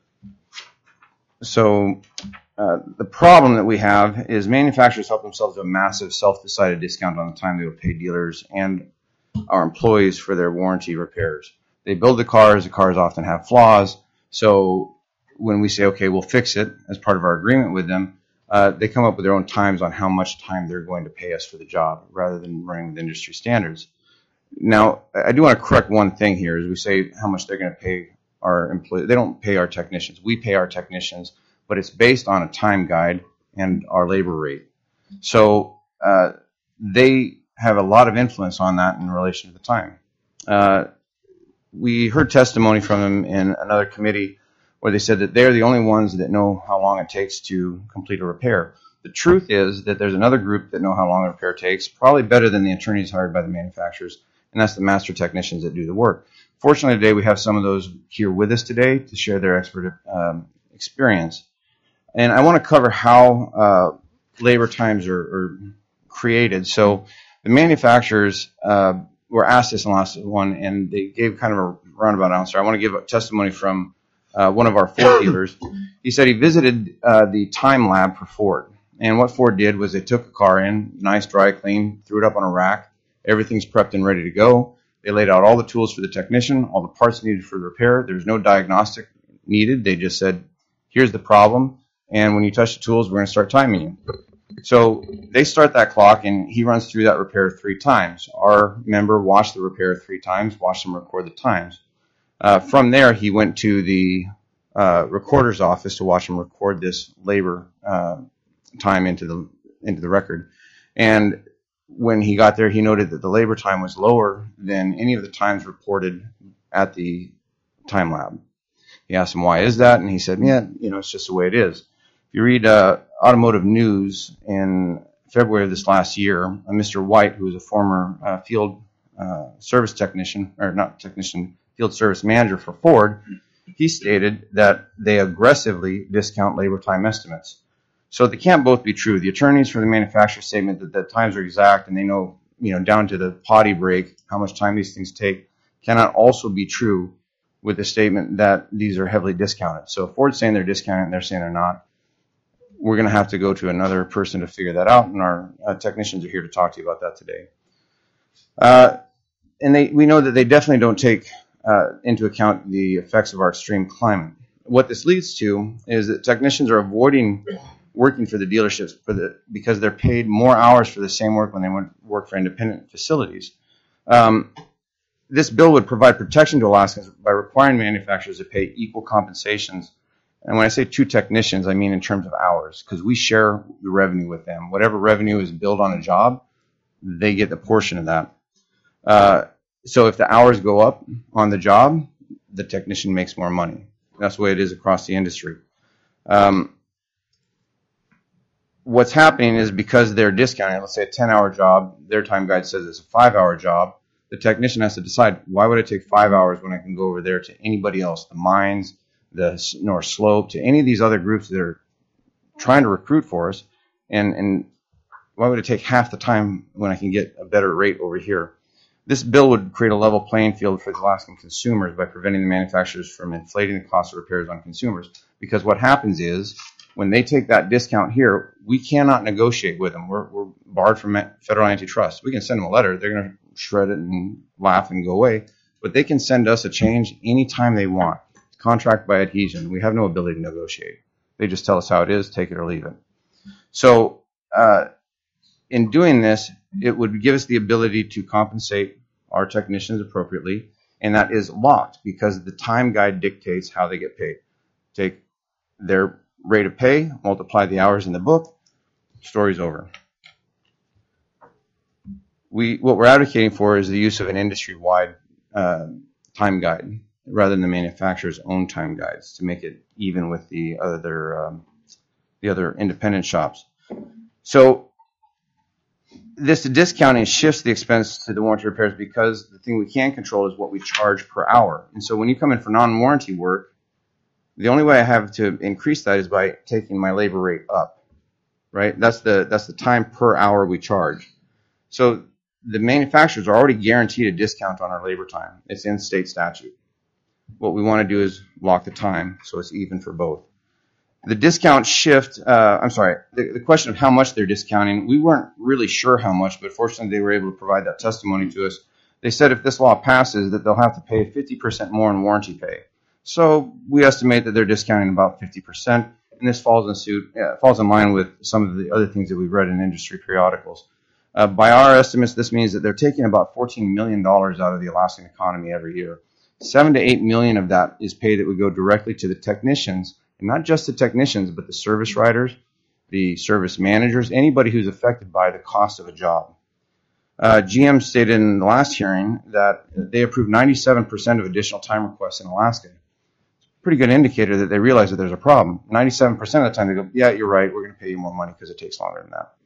So uh, the problem that we have is manufacturers help themselves to a massive self-decided discount on the time they will pay dealers and our employees for their warranty repairs. They build the cars. The cars often have flaws. So when we say, okay, we'll fix it as part of our agreement with them, uh, they come up with their own times on how much time they're going to pay us for the job rather than running with industry standards. Now, I do want to correct one thing here. As we say how much they're going to pay our employees, they don't pay our technicians. We pay our technicians, but it's based on a time guide and our labor rate. So uh, they have a lot of influence on that in relation to the time. Uh, we heard testimony from them in another committee where they said that they're the only ones that know how long it takes to complete a repair. The truth is that there's another group that know how long a repair takes, probably better than the attorneys hired by the manufacturers, and that's the master technicians that do the work. Fortunately, today we have some of those here with us today to share their expert um, experience. And I want to cover how uh, labor times are, are created. So the manufacturers uh, were asked this in the last one, and they gave kind of a roundabout answer. I want to give a testimony from uh, one of our Ford dealers. He said he visited uh, the time lab for Ford. And what Ford did was they took a car in, nice dry clean, threw it up on a rack. Everything's prepped and ready to go. They laid out all the tools for the technician, all the parts needed for the repair. There's no diagnostic needed. They just said, here's the problem, and when you touch the tools, we're going to start timing you. So they start that clock, and he runs through that repair three times. Our member watched the repair three times, watched him record the times. Uh, from there, he went to the uh, recorder's office to watch him record this labor uh, time into the into the record. And when he got there, he noted that the labor time was lower than any of the times reported at the time lab. He asked him, why is that? And he said, yeah, you know, it's just the way it is. If you read uh, Automotive News in February of this last year, uh, Mister White, who was a former uh, field uh, service technician, or not technician, field service manager for Ford, he stated that they aggressively discount labor time estimates. So they can't both be true. The attorneys for the manufacturer statement that the times are exact and they know, you know, down to the potty break how much time these things take cannot also be true with the statement that these are heavily discounted. So if Ford's saying they're discounted and they're saying they're not, we're going to have to go to another person to figure that out, and our uh, technicians are here to talk to you about that today. Uh, and they, we know that they definitely don't take uh, into account the effects of our extreme climate. What this leads to is that technicians are avoiding working for the dealerships for the, because they're paid more hours for the same work when they work for independent facilities. Um, this bill would provide protection to Alaskans by requiring manufacturers to pay equal compensations. And when I say two technicians, I mean in terms of hours, because we share the revenue with them. Whatever revenue is billed on a job, they get a portion of that. Uh, so if the hours go up on the job, the technician makes more money. That's the way it is across the industry. Um, what's happening is because they're discounting, let's say a ten-hour job, their time guide says it's a five-hour job, the technician has to decide, why would I take five hours when I can go over there to anybody else, the mines, the North Slope, to any of these other groups that are trying to recruit for us, and, and why would it take half the time when I can get a better rate over here? This bill would create a level playing field for the Alaskan consumers by preventing the manufacturers from inflating the cost of repairs on consumers. Because what happens is, when they take that discount here, we cannot negotiate with them. We're, we're barred from federal antitrust. We can send them a letter. They're going to shred it and laugh and go away. But they can send us a change anytime they want. Contract by adhesion. We have no ability to negotiate. They just tell us how it is, take it or leave it. So uh, in doing this, it would give us the ability to compensate our technicians appropriately, and that is locked because the time guide dictates how they get paid. Take their rate of pay, multiply the hours in the book, story's over. We, what we're advocating for is the use of an industry-wide uh, time guide rather than the manufacturer's own time guides to make it even with the other um, the other independent shops. So this discounting shifts the expense to the warranty repairs because the thing we can control is what we charge per hour. And so when you come in for non-warranty work, the only way I have to increase that is by taking my labor rate up, right? That's the that's the time per hour we charge. So the manufacturers are already guaranteed a discount on our labor time. It's in state statute. What we want to do is lock the time so it's even for both. The discount shift, uh, I'm sorry, the, the question of how much they're discounting, we weren't really sure how much, but fortunately they were able to provide that testimony to us. They said if this law passes that they'll have to pay fifty percent more in warranty pay. So we estimate that they're discounting about fifty percent, and this falls in suit, uh, falls in line with some of the other things that we've read in industry periodicals. Uh, by our estimates, this means that they're taking about fourteen million dollars out of the Alaskan economy every year. Seven to eight million of that is pay that would go directly to the technicians, and not just the technicians, but the service riders, the service managers, anybody who's affected by the cost of a job. Uh, G M stated in the last hearing that they approved ninety-seven percent of additional time requests in Alaska. It's a pretty good indicator that they realize that there's a problem. ninety-seven percent of the time they go, yeah, you're right, we're going to pay you more money because it takes longer than that.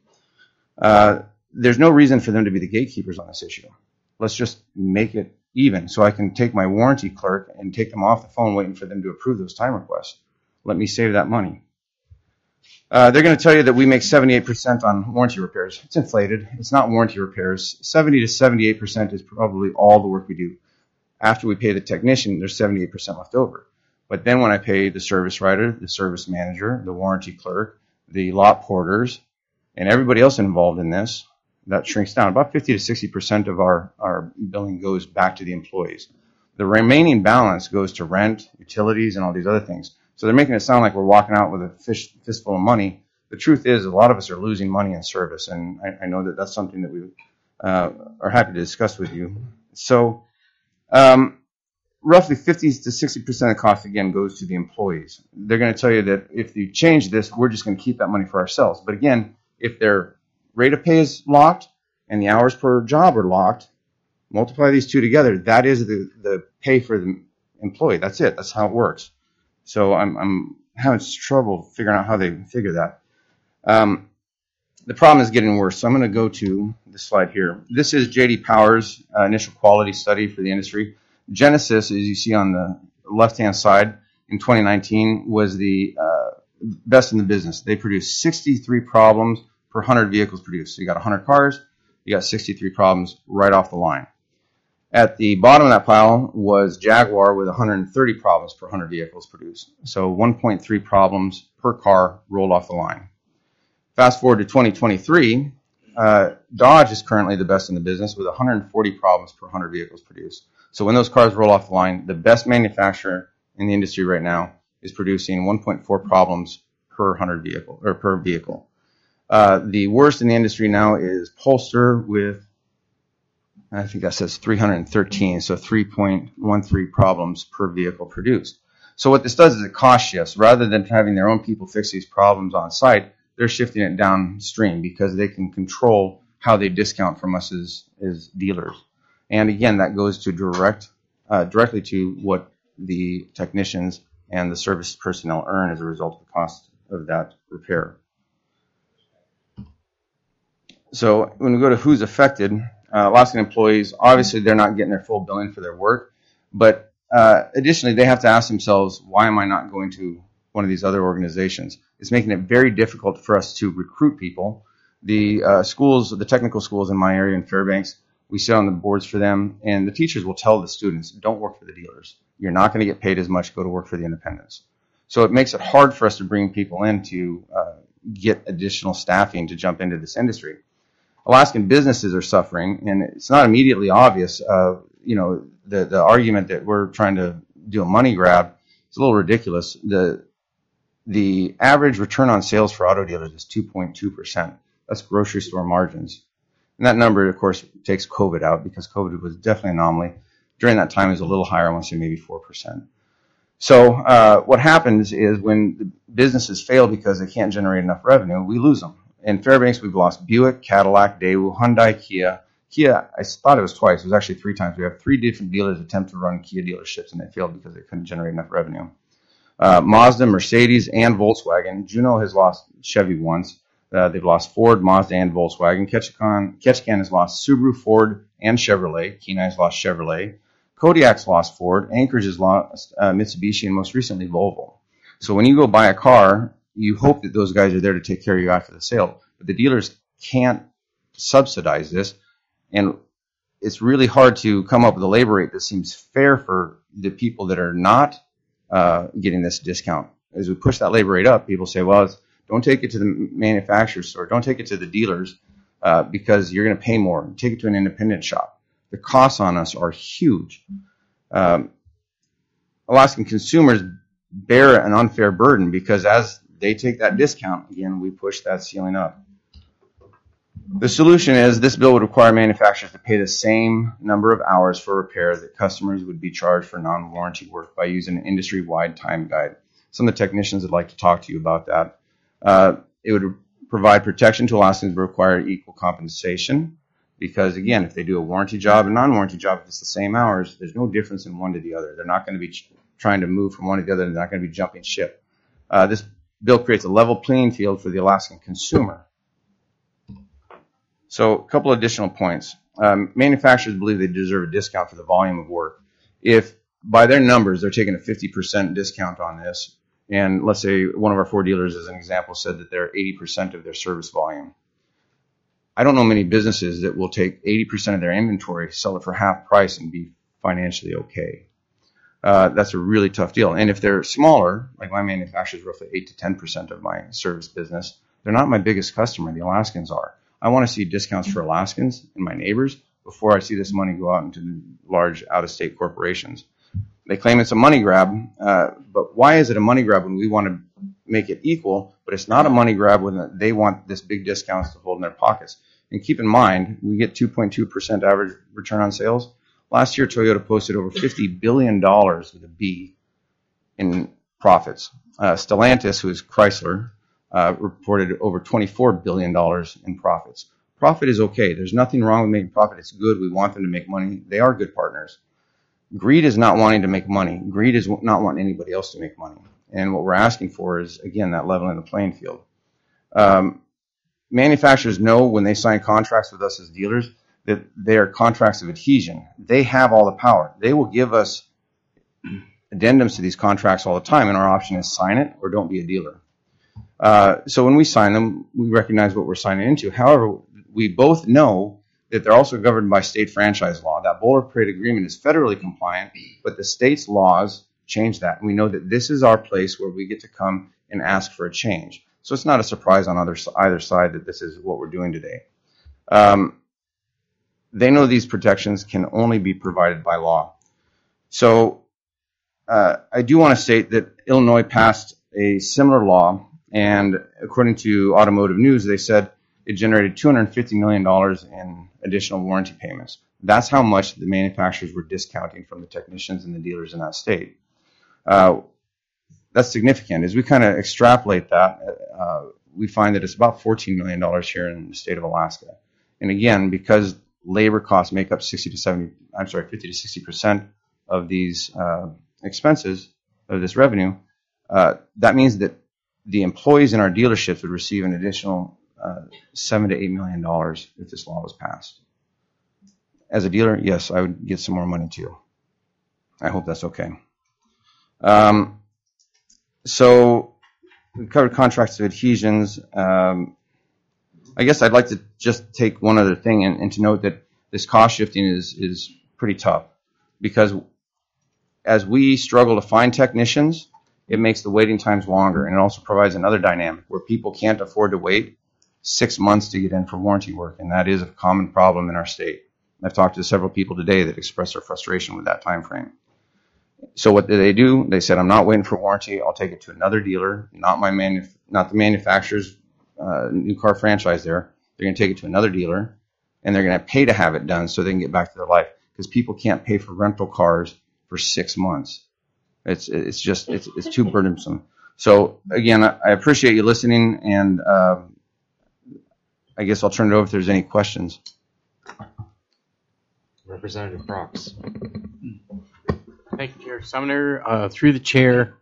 Uh, there's no reason for them to be the gatekeepers on this issue. Let's just make it even so I can take my warranty clerk and take them off the phone waiting for them to approve those time requests. Let me save that money. Uh, they're going to tell you that we make seventy-eight percent on warranty repairs. It's inflated. It's not warranty repairs. seventy to seventy-eight percent is probably all the work we do. After we pay the technician, there's seventy-eight percent left over. But then when I pay the service writer, the service manager, the warranty clerk, the lot porters, and everybody else involved in this, that shrinks down. About fifty to sixty percent of our, our billing goes back to the employees. The remaining balance goes to rent, utilities, and all these other things. So they're making it sound like we're walking out with a fish, fistful of money. The truth is a lot of us are losing money in service, and I, I know that that's something that we uh, are happy to discuss with you. So um, roughly fifty to sixty percent of the cost, again, goes to the employees. They're going to tell you that if you change this, we're just going to keep that money for ourselves. But again, if their rate of pay is locked and the hours per job are locked, multiply these two together, that is the, the pay for the employee. That's it. That's how it works. So I'm, I'm having trouble figuring out how they figure that. Um, the problem is getting worse. So I'm going to go to this slide here. This is J D Power's uh, initial quality study for the industry. Genesis, as you see on the left-hand side, in twenty nineteen was the uh, best in the business. They produced sixty-three problems per one hundred vehicles produced. So you got one hundred cars, you got sixty-three problems right off the line. At the bottom of that pile was Jaguar with one hundred thirty problems per one hundred vehicles produced. So one point three problems per car rolled off the line. Fast forward to twenty twenty-three, uh, Dodge is currently the best in the business with one hundred forty problems per one hundred vehicles produced. So when those cars roll off the line, the best manufacturer in the industry right now is producing one point four problems per one hundred vehicle or per vehicle. Uh, the worst in the industry now is Polestar with, I think that says three hundred thirteen, so three point one three problems per vehicle produced. So what this does is it cost shifts. Rather than having their own people fix these problems on site, they're shifting it downstream because they can control how they discount from us as, as dealers. And again, that goes to direct, uh, directly to what the technicians and the service personnel earn as a result of the cost of that repair. So when we go to who's affected, uh, Alaskan employees, obviously they're not getting their full billing for their work, but uh, additionally they have to ask themselves, why am I not going to one of these other organizations? It's making it very difficult for us to recruit people. The uh, schools, the technical schools in my area in Fairbanks, we sit on the boards for them, and the teachers will tell the students, don't work for the dealers. You're not going to get paid as much, go to work for the independents. So it makes it hard for us to bring people in to uh, get additional staffing to jump into this industry. Alaskan businesses are suffering, and it's not immediately obvious. Uh, you know, the, the argument that we're trying to do a money grab is a little ridiculous. The, the average return on sales for auto dealers is two point two percent. That's grocery store margins. And that number, of course, takes COVID out because COVID was definitely an anomaly. During that time, it was a little higher, I want to say maybe four percent. So uh, what happens is when the businesses fail because they can't generate enough revenue, we lose them. In Fairbanks, we've lost Buick, Cadillac, Daewoo, Hyundai, Kia. Kia, I thought it was twice. It was actually three times. We have three different dealers attempt to run Kia dealerships, and they failed because they couldn't generate enough revenue. Uh, Mazda, Mercedes, and Volkswagen. Juno has lost Chevy once. Uh, they've lost Ford, Mazda, and Volkswagen. Ketchikan, Ketchikan has lost Subaru, Ford, and Chevrolet. Kenai has lost Chevrolet. Kodiak's lost Ford. Anchorage has lost uh, Mitsubishi, and most recently Volvo. So when you go buy a car, you hope that those guys are there to take care of you after the sale. But the dealers can't subsidize this, and it's really hard to come up with a labor rate that seems fair for the people that are not uh, getting this discount. As we push that labor rate up, people say, well, it's, don't take it to the manufacturer store. Don't take it to the dealers uh, because you're going to pay more. Take it to an independent shop. The costs on us are huge. Um, Alaskan consumers bear an unfair burden because as they take that discount, again, we push that ceiling up. The solution is this bill would require manufacturers to pay the same number of hours for repair that customers would be charged for non-warranty work by using an industry-wide time guide. Some of the technicians would like to talk to you about that. Uh, it would provide protection to Alaskans but require equal compensation because, again, if they do a warranty job and non-warranty job, if it's the same hours, there's no difference in one to the other. They're not going to be ch- trying to move from one to the other. They're not going to be jumping ship. Uh, this bill creates a level playing field for the Alaskan consumer. So a couple additional points. Um, manufacturers believe they deserve a discount for the volume of work. If by their numbers they're taking a fifty percent discount on this, and let's say one of our four dealers, as an example, said that they're eighty percent of their service volume. I don't know many businesses that will take eighty percent of their inventory, sell it for half price, and be financially okay. Uh, that's a really tough deal. And if they're smaller, like my manufacturer is roughly eight to ten percent of my service business, they're not my biggest customer. The Alaskans are. I want to see discounts for Alaskans and my neighbors before I see this money go out into large out-of-state corporations. They claim it's a money grab, uh, but why is it a money grab when we want to make it equal, but it's not a money grab when they want this big discounts to hold in their pockets? And keep in mind, we get two point two percent average return on sales. Last year, Toyota posted over fifty billion dollars with a B in profits. Uh, Stellantis, who is Chrysler, uh, reported over twenty-four billion dollars in profits. Profit is okay. There's nothing wrong with making profit. It's good. We want them to make money. They are good partners. Greed is not wanting to make money. Greed is not wanting anybody else to make money. And what we're asking for is, again, that leveling the playing field. Um, manufacturers know when they sign contracts with us as dealers that they are contracts of adhesion. They have all the power. They will give us addendums to these contracts all the time, and our option is sign it or don't be a dealer. Uh, so when we sign them, we recognize what we're signing into. However, we both know that they're also governed by state franchise law. That boilerplate agreement is federally compliant, but the state's laws change that. And we know that this is our place where we get to come and ask for a change. So it's not a surprise on either, either side that this is what we're doing today. Um, they know these protections can only be provided by law. So uh, I do want to state that Illinois passed a similar law, and according to Automotive News, they said it generated two hundred fifty million dollars in additional warranty payments. That's how much the manufacturers were discounting from the technicians and the dealers in that state. Uh, that's significant. As we kind of extrapolate that, uh, we find that it's about fourteen million dollars here in the state of Alaska. And again, because labor costs make up sixty to seventy, I'm sorry, fifty to sixty percent of these uh, expenses, of this revenue, uh, that means that the employees in our dealerships would receive an additional uh, seven to eight million dollars if this law was passed. As a dealer, yes, I would get some more money too. I hope that's okay. Um, so we covered contracts of adhesions. Um, I guess I'd like to just take one other thing and, and to note that this cost shifting is is pretty tough, because as we struggle to find technicians, it makes the waiting times longer, and it also provides another dynamic where people can't afford to wait six months to get in for warranty work, and that is a common problem in our state. I've talked to several people today that express their frustration with that time frame. So what did they do? They said, I'm not waiting for warranty. I'll take it to another dealer, not my manu- not the manufacturer's uh, new car franchise there. They're going to take it to another dealer, and they're going to pay to have it done so they can get back to their life, because people can't pay for rental cars for six months. It's it's just, it's, it's too burdensome. So again, I, I appreciate you listening, and uh, I guess I'll turn it over if there's any questions. Representative Brox. Thank you, Chair Sumner. Uh, through the chair,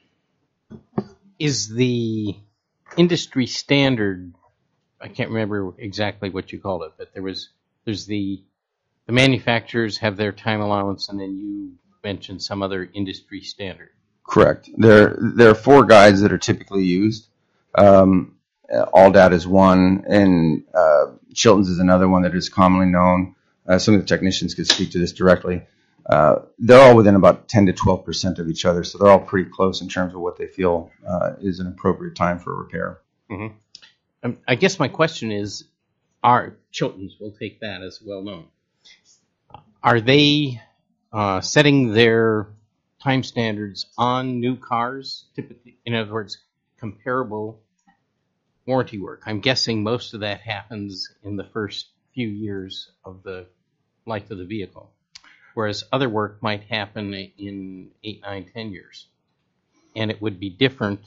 is the industry standard, I can't remember exactly what you called it, but there was, there's the, the manufacturers have their time allowance, and then you mentioned some other industry standard. Correct. There, there are four guides that are typically used. Um, All Data is one, and uh, Chilton's is another one that is commonly known. Uh, some of the technicians could speak to this directly. Uh, they're all within about ten to twelve percent of each other, so they're all pretty close in terms of what they feel uh, is an appropriate time for repair. Mm-hmm. Um, I guess my question is, are Chilton's, we'll take that as well known, are they uh, setting their time standards on new cars, typically, in other words, comparable warranty work? I'm guessing most of that happens in the first few years of the life of the vehicle, whereas other work might happen in eight, nine, ten years. And it would be different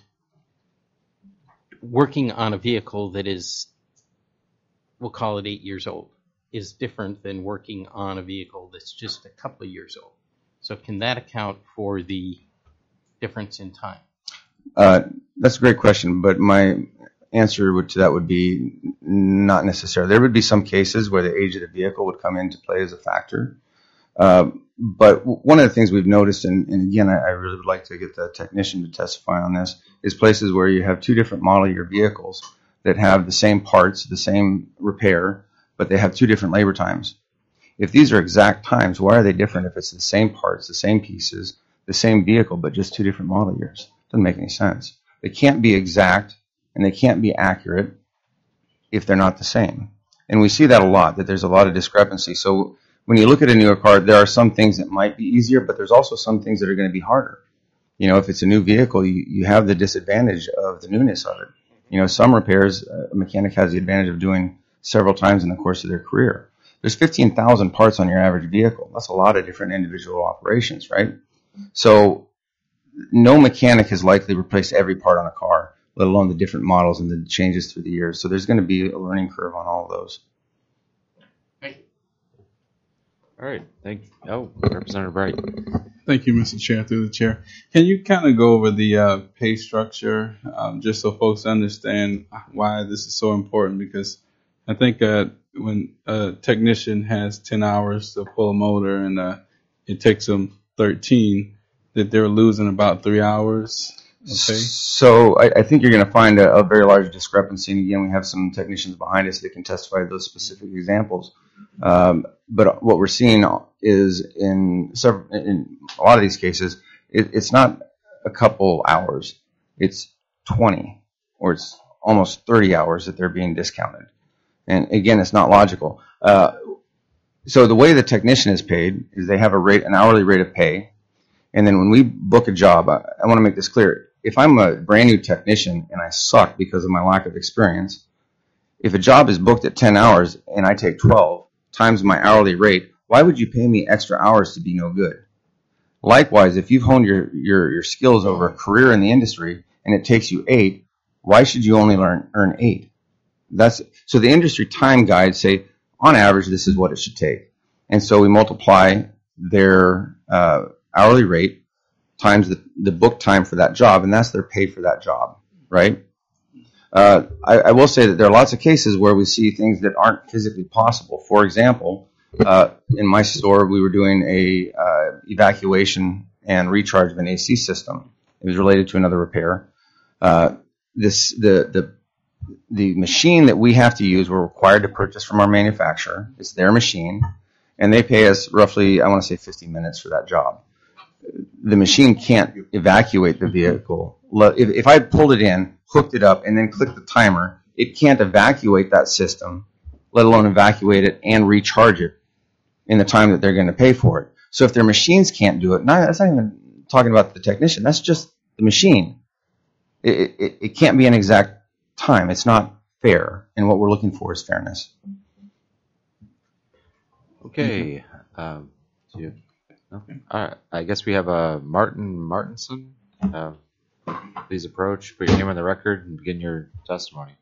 working on a vehicle that is, we'll call it eight years old, is different than working on a vehicle that's just a couple of years old. So can that account for the difference in time? Uh, that's a great question, but my answer would, to that would be not necessarily. There would be some cases where the age of the vehicle would come into play as a factor. Uh, but one of the things we've noticed, and, and again, I, I really would like to get the technician to testify on this, is places where you have two different model year vehicles that have the same parts, the same repair, but they have two different labor times. If these are exact times, why are they different if it's the same parts, the same pieces, the same vehicle, but just two different model years? Doesn't make any sense. They can't be exact, and they can't be accurate if they're not the same. And we see that a lot, that there's a lot of discrepancy. So when you look at a newer car, there are some things that might be easier, but there's also some things that are going to be harder. You know, if it's a new vehicle, you, you have the disadvantage of the newness of it. You know, some repairs, a mechanic has the advantage of doing several times in the course of their career. There's fifteen thousand parts on your average vehicle. That's a lot of different individual operations, right? So no mechanic has likely replaced every part on a car, let alone the different models and the changes through the years. So there's going to be a learning curve on all of those. Thank you. All right. Thank you. Oh, Representative Bright. Thank you, Mister Chair, through the chair. Can you kind of go over the uh, pay structure, um, just so folks understand why this is so important? Because I think uh, when a technician has ten hours to pull a motor and uh, it takes them thirteen, that they're losing about three hours. Okay. So I, I think you're going to find a, a very large discrepancy. And again, we have some technicians behind us that can testify to those specific examples. Um, but what we're seeing is in several, in a lot of these cases, it, it's not a couple hours, it's twenty or it's almost thirty hours that they're being discounted. And again, it's not logical. Uh, so the way the technician is paid is they have a rate, an hourly rate of pay. And then when we book a job, I, I want to make this clear. If I'm a brand new technician and I suck because of my lack of experience, if a job is booked at ten hours and I take twelve times my hourly rate, why would you pay me extra hours to be no good? Likewise, if you've honed your, your, your skills over a career in the industry and it takes you eight, why should you only learn earn eight? That's so the industry time guides say on average this is what it should take, and so we multiply their uh, hourly rate times the, the book time for that job, and that's their pay for that job, right? Uh, I, I will say that there are lots of cases where we see things that aren't physically possible. For example, uh, in my store, we were doing a uh, evacuation and recharge of an A C system. It was related to another repair. Uh, this the the the machine that we have to use, we're required to purchase from our manufacturer. It's their machine, and they pay us roughly, I want to say, fifty minutes for that job. The machine can't evacuate the vehicle. If, if I pulled it in, hooked it up, and then clicked the timer, it can't evacuate that system, let alone evacuate it and recharge it in the time that they're going to pay for it. So if their machines can't do it, not, that's not even talking about the technician, that's just the machine. It, it, it can't be an exact time. It's not fair, and what we're looking for is fairness. Okay. Um, do you, no? All right. I guess we have uh, Martin Martinson. Uh, please approach, put your name on the record, and begin your testimony.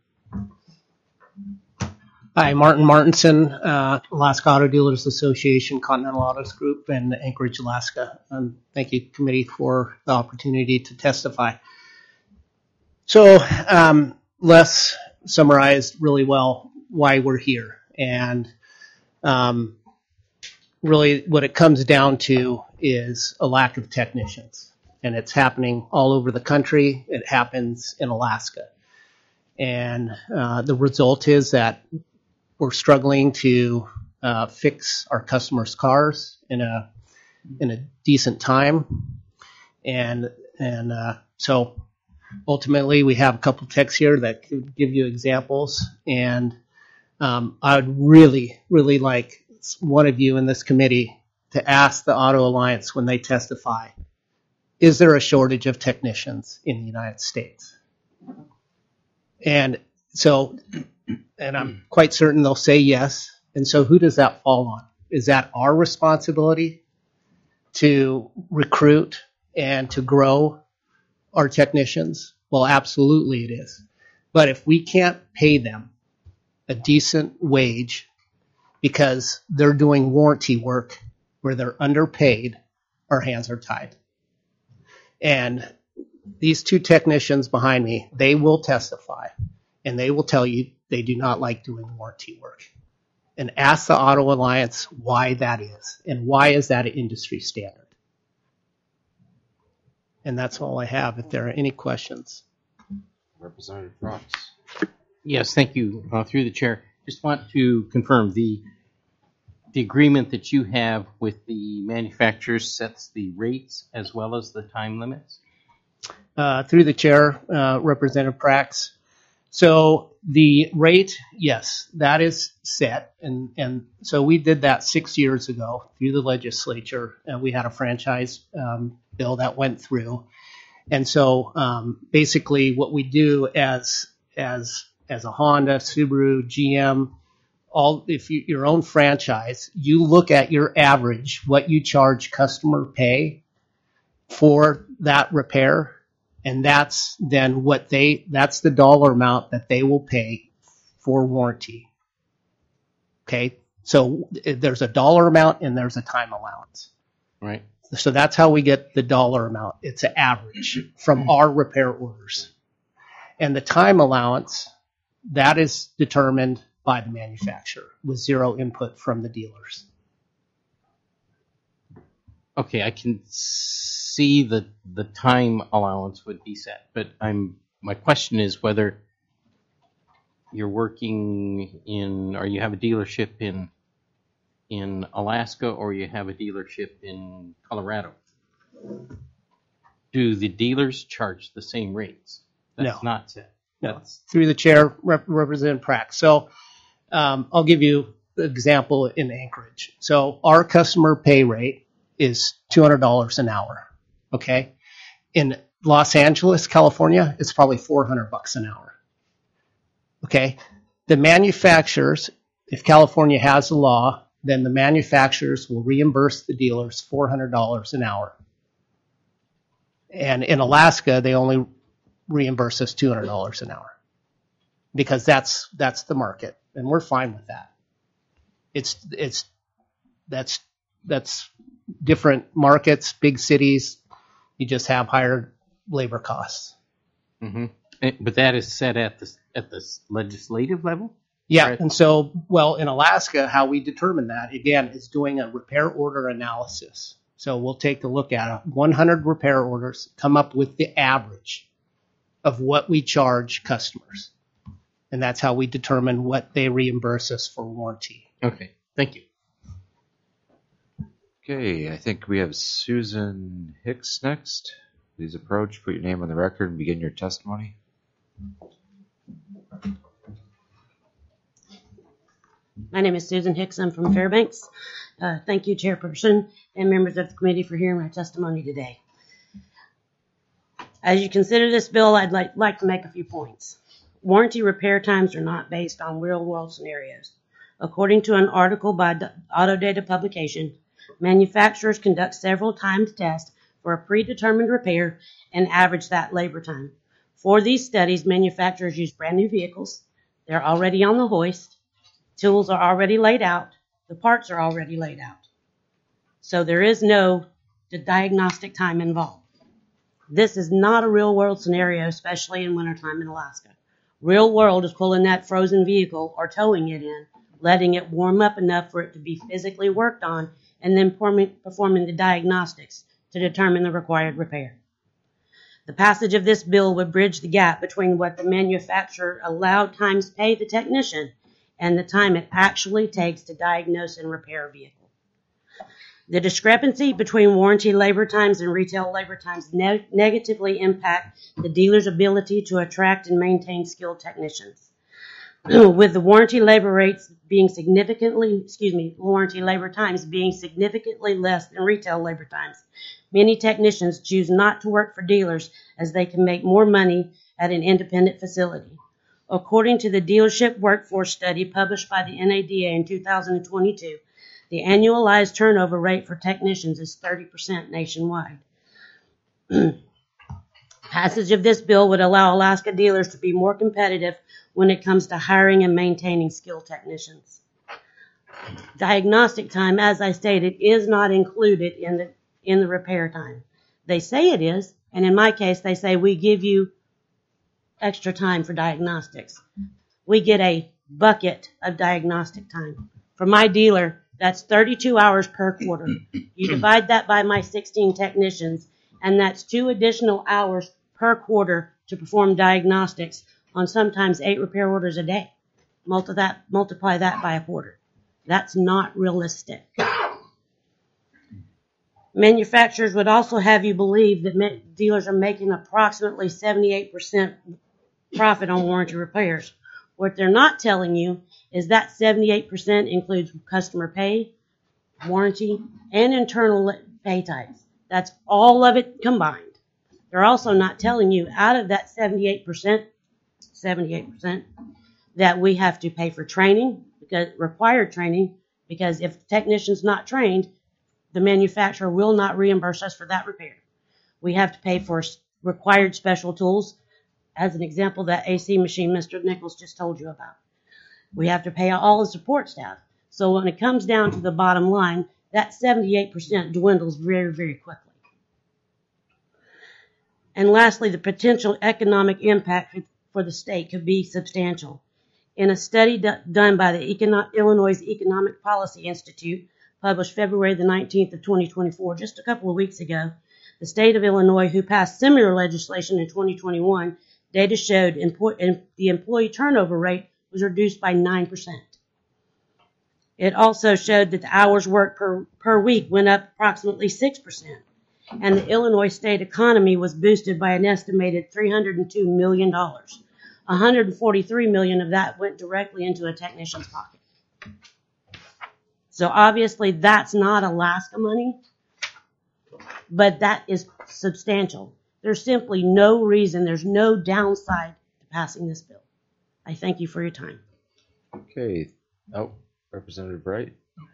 Hi, Martin Martinson, uh, Alaska Auto Dealers Association, Continental Autos Group, and Anchorage, Alaska. Um, thank you, committee, for the opportunity to testify. So, um, Les summarized really well why we're here, and um, really what it comes down to is a lack of technicians, and it's happening all over the country. It happens in Alaska, and uh, the result is that we're struggling to uh, fix our customers' cars in a in a decent time, and and uh, so. Ultimately, we have a couple texts here that could give you examples, and um, I would really, really like one of you in this committee to ask the Auto Alliance when they testify, is there a shortage of technicians in the United States? And so, and I'm quite certain they'll say yes, and so who does that fall on? Is that our responsibility to recruit and to grow our technicians? Well, absolutely it is. But if we can't pay them a decent wage because they're doing warranty work where they're underpaid, our hands are tied. And these two technicians behind me, they will testify, and they will tell you they do not like doing warranty work. And ask the Auto Alliance why that is, and why is that an industry standard? And that's all I have. If there are any questions. Representative Fox. Yes, thank you. Uh, through the chair, just want to confirm the the agreement that you have with the manufacturers sets the rates as well as the time limits. Uh, through the chair, uh, Representative Prax. So the rate, yes, that is set, and and so we did that six years ago through the legislature, and we had a franchise um, bill that went through, and so um, basically what we do as as as a Honda, Subaru, G M, all if you your own franchise, you look at your average, what you charge customer pay for that repair. And that's then what they, that's the dollar amount that they will pay for warranty. Okay. So there's a dollar amount and there's a time allowance. Right. So that's how we get the dollar amount. It's an average from our repair orders. And the time allowance, that is determined by the manufacturer with zero input from the dealers. Okay, I can see that the time allowance would be set, but I'm my question is whether you're working in or you have a dealership in in Alaska or you have a dealership in Colorado, do the dealers charge the same rates? That's No. not set. No, That's, through the chair, Rep- Representative Prax. So um, I'll give you the example in Anchorage. So our customer pay rate is two hundred dollars an hour. Okay. In Los Angeles, California, it's probably four hundred bucks an hour. Okay. The manufacturers, if California has a law, then the manufacturers will reimburse the dealers four hundred dollars an hour. And in Alaska, they only reimburse us two hundred dollars an hour because that's that's the market, and we're fine with that. It's it's that's that's different markets, big cities. You just have higher labor costs. mm-hmm. But that is set at the at the legislative level. Yeah, Right. and so well in Alaska, how we determine that again is doing a repair order analysis. So we'll take a look at one hundred repair orders, come up with the average of what we charge customers. And that's how we determine what they reimburse us for warranty. Okay, thank you. Okay, I think we have Susan Hicks next. Please approach, put your name on the record, and begin your testimony. My name is Susan Hicks. I'm from Fairbanks. Uh, thank you, Chairperson and members of the committee, for hearing my testimony today. As you consider this bill, I'd like, like to make a few points. Warranty repair times are not based on real-world scenarios. According to an article by Autodata Publication, manufacturers conduct several timed tests for a predetermined repair and average that labor time. For these studies, manufacturers use brand new vehicles. They're already on the hoist. Tools are already laid out. The parts are already laid out. So there is no diagnostic time involved. This is not a real world scenario, especially in wintertime in Alaska. Real world is pulling that frozen vehicle or towing it in, letting it warm up enough for it to be physically worked on, and then performing the diagnostics to determine the required repair. The passage of this bill would bridge the gap between what the manufacturer allowed times pay the technician and the time it actually takes to diagnose and repair a vehicle. The discrepancy between warranty labor times and retail labor times ne- negatively impact the dealer's ability to attract and maintain skilled technicians. With the warranty labor rates being significantly, excuse me, warranty labor times being significantly less than retail labor times, many technicians choose not to work for dealers as they can make more money at an independent facility. According to the dealership workforce study published by the N A D A in two thousand twenty-two, the annualized turnover rate for technicians is thirty percent nationwide. Passage of this bill would allow Alaska dealers to be more competitive when it comes to hiring and maintaining skilled technicians. Diagnostic time, as I stated, is not included in the in the repair time. They say it is, and in my case, they say we give you extra time for diagnostics. We get a bucket of diagnostic time. For my dealer, that's thirty-two hours per quarter. You divide that by my sixteen technicians, and that's two additional hours per quarter to perform diagnostics on sometimes eight repair orders a day. Multi that, multiply that by a quarter. That's not realistic. Manufacturers would also have you believe that dealers are making approximately seventy-eight percent profit on warranty repairs. What they're not telling you is that seventy-eight percent includes customer pay, warranty, and internal pay types. That's all of it combined. They're also not telling you out of that seventy-eight percent, seventy-eight percent, that we have to pay for training, because required training, because if the technician's not trained, the manufacturer will not reimburse us for that repair. We have to pay for required special tools, as an example, that A C machine Mister Nichols just told you about. We have to pay all the support staff. So when it comes down to the bottom line, that seventy-eight percent dwindles very, very quickly. And lastly, the potential economic impact for the state could be substantial. In a study d- done by the Econo- Illinois Economic Policy Institute, published February the nineteenth of twenty twenty-four, just a couple of weeks ago, the state of Illinois, who passed similar legislation in twenty twenty-one, data showed empo- the employee turnover rate was reduced by nine percent. It also showed that the hours worked per, per week went up approximately six percent. And the Illinois state economy was boosted by an estimated three hundred two million dollars. one hundred forty-three million dollars of that went directly into a technician's pocket. So obviously that's not Alaska money, but that is substantial. There's simply no reason, there's no downside to passing this bill. I thank you for your time. Okay. Oh, Representative Bright.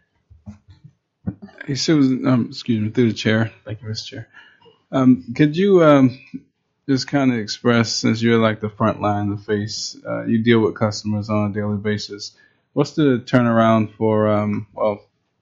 Hey, Susan, um, excuse me, through the chair. Thank you, Mister Chair. Um, could you um, just kind of express, since you're like the front line, the face, uh, you deal with customers on a daily basis, what's the turnaround for, um, well,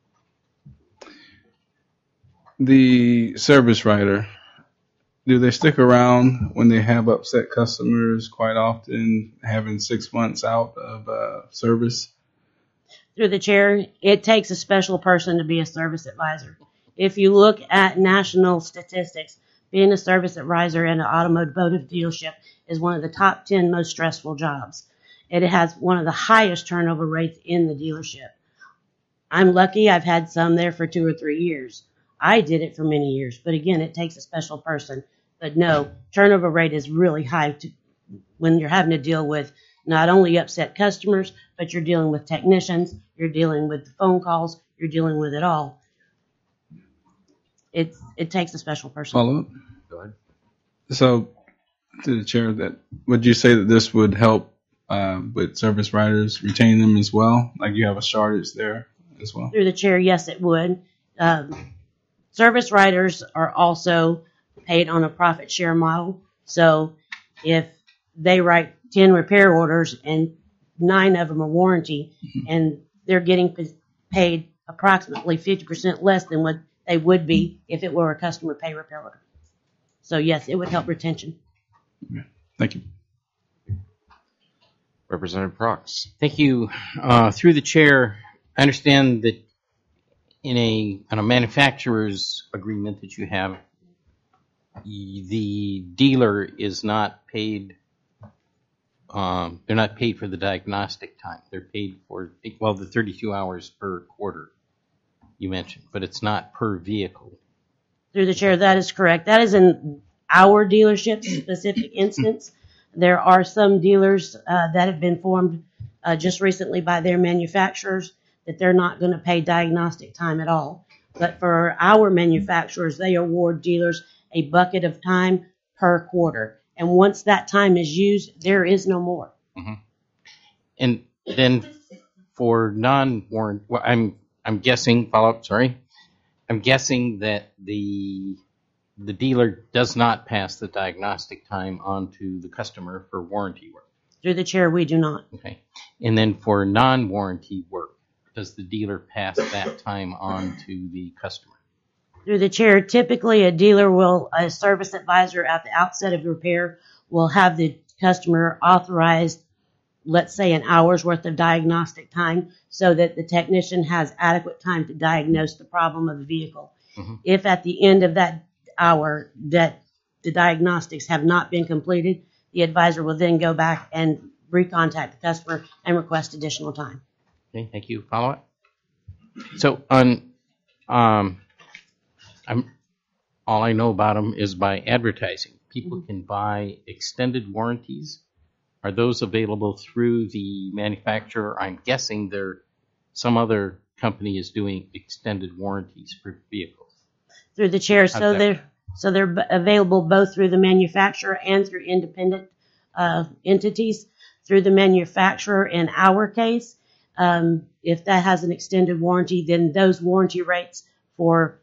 the service writer? Do they stick around when they have upset customers quite often, having six months out of uh, service? Through the chair, it takes a special person to be a service advisor. If you look at national statistics, being a service advisor in an automotive dealership is one of the top ten most stressful jobs. It has one of the highest turnover rates in the dealership. I'm lucky I've had some there for two or three years. I did it for many years, but again, it takes a special person. But no, turnover rate is really high to, when you're having to deal with not only upset customers, but you're dealing with technicians, you're dealing with phone calls, you're dealing with it all. It, it takes a special person. Follow up? Go ahead. So, to the chair, that would you say that this would help uh, with service writers, retain them as well? Like you have a shortage there as well? Through the chair, yes, it would. Um, service writers are also paid on a profit share model. So if they write ten repair orders and nine of them are warranty, mm-hmm. and they're getting paid approximately fifty percent less than what they would be if it were a customer pay repair order. So yes, it would help retention. Okay. Thank you. Representative Prox. Thank you. Uh, through the chair, I understand that in a, on a manufacturer's agreement that you have, the dealer is not paid, um, they're not paid for the diagnostic time. They're paid for, well, the thirty-two hours per quarter you mentioned, but it's not per vehicle. Through the chair, that is correct. That is in our dealership specific instance. There are some dealers uh, that have been formed uh, just recently by their manufacturers that they're not going to pay diagnostic time at all. But for our manufacturers, they award dealers a bucket of time per quarter. And once that time is used, there is no more. Mm-hmm. And then for non-warrant, well, I'm I'm guessing, follow up, sorry. I'm guessing that the the dealer does not pass the diagnostic time on to the customer for warranty work. Through the chair, we do not. Okay. And then for non-warranty work, does the dealer pass that time on to the customer? Through the chair, typically a dealer will, a service advisor at the outset of repair will have the customer authorized, let's say, an hour's worth of diagnostic time so that the technician has adequate time to diagnose the problem of the vehicle. Mm-hmm. If at the end of that hour that the diagnostics have not been completed, the advisor will then go back and recontact the customer and request additional time. Okay, thank you. Follow up? So on, um, I'm, all I know about them is by advertising. People mm-hmm. can buy extended warranties. Are those available through the manufacturer? I'm guessing there some other company is doing extended warranties for vehicles. Through the chair, so How's they're that? so they're b- available both through the manufacturer and through independent uh, entities. Through the manufacturer, in our case, um, if that has an extended warranty, then those warranty rates for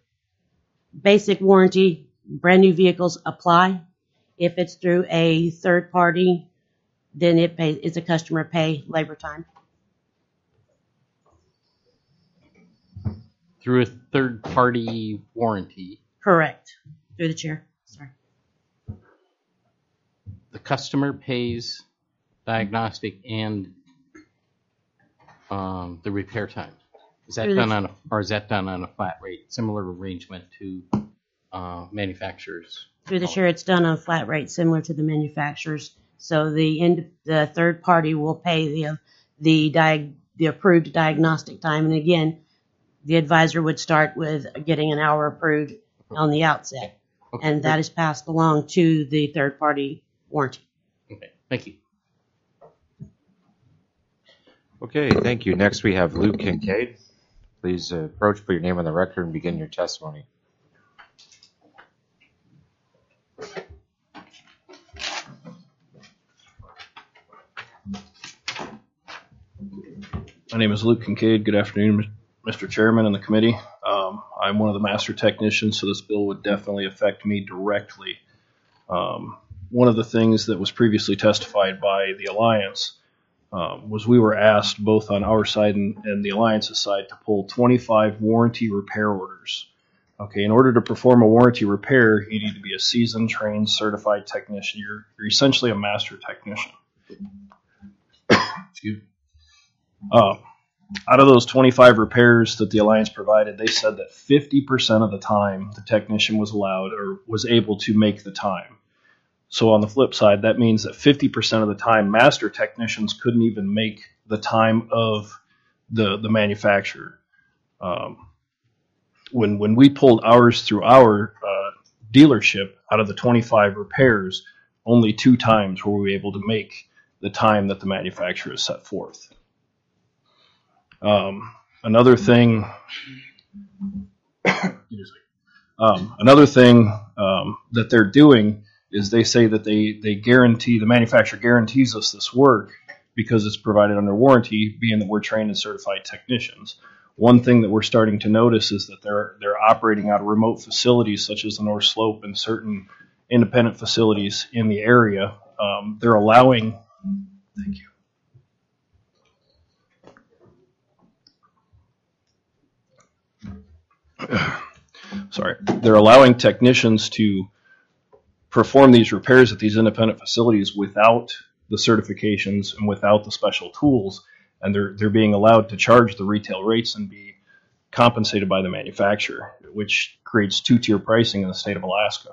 basic warranty, brand new vehicles apply. If it's through a third party, then it pays, it's a customer pay labor time. Through a third party warranty. Correct. Through the chair. Sorry. The customer pays diagnostic and um, the repair time. Is that Through done the- on a, or is that done on a flat rate? Similar arrangement to uh, manufacturers. Through the chair, it's done on a flat rate similar to the manufacturers. So the end, the third party will pay the the diag, the approved diagnostic time. And again, the advisor would start with getting an hour approved on the outset. Okay. And that is passed along to the third-party warranty. Okay, thank you. Okay, thank you. Next, we have Luke Kincaid. Please uh, approach, put your name on the record, and begin your testimony. My name is Luke Kincaid. Good afternoon, Mister Chairman and the committee. Um, I'm one of the master technicians, so this bill would definitely affect me directly. Um, one of the things that was previously testified by the Alliance um, was we were asked, both on our side and, and the Alliance's side, to pull twenty-five warranty repair orders. Okay, in order to perform a warranty repair, you need to be a seasoned, trained, certified technician. You're, you're essentially a master technician. Excuse me. Uh, out of those twenty-five repairs that the Alliance provided, they said that fifty percent of the time the technician was allowed or was able to make the time. So on the flip side, that means that fifty percent of the time master technicians couldn't even make the time of the, the manufacturer. Um, when, when we pulled ours through our uh, dealership, out of the twenty-five repairs, only two times were we able to make the time that the manufacturer has set forth. Um, another thing, um, another thing um, that they're doing is they say that they, they guarantee, the manufacturer guarantees us this work because it's provided under warranty, being that we're trained and certified technicians. One thing that we're starting to notice is that they're they're operating out of remote facilities such as the North Slope and certain independent facilities in the area. Um, they're allowing, thank you. Sorry, they're allowing technicians to perform these repairs at these independent facilities without the certifications and without the special tools, and they're they're being allowed to charge the retail rates and be compensated by the manufacturer, which creates two-tier pricing in the state of Alaska.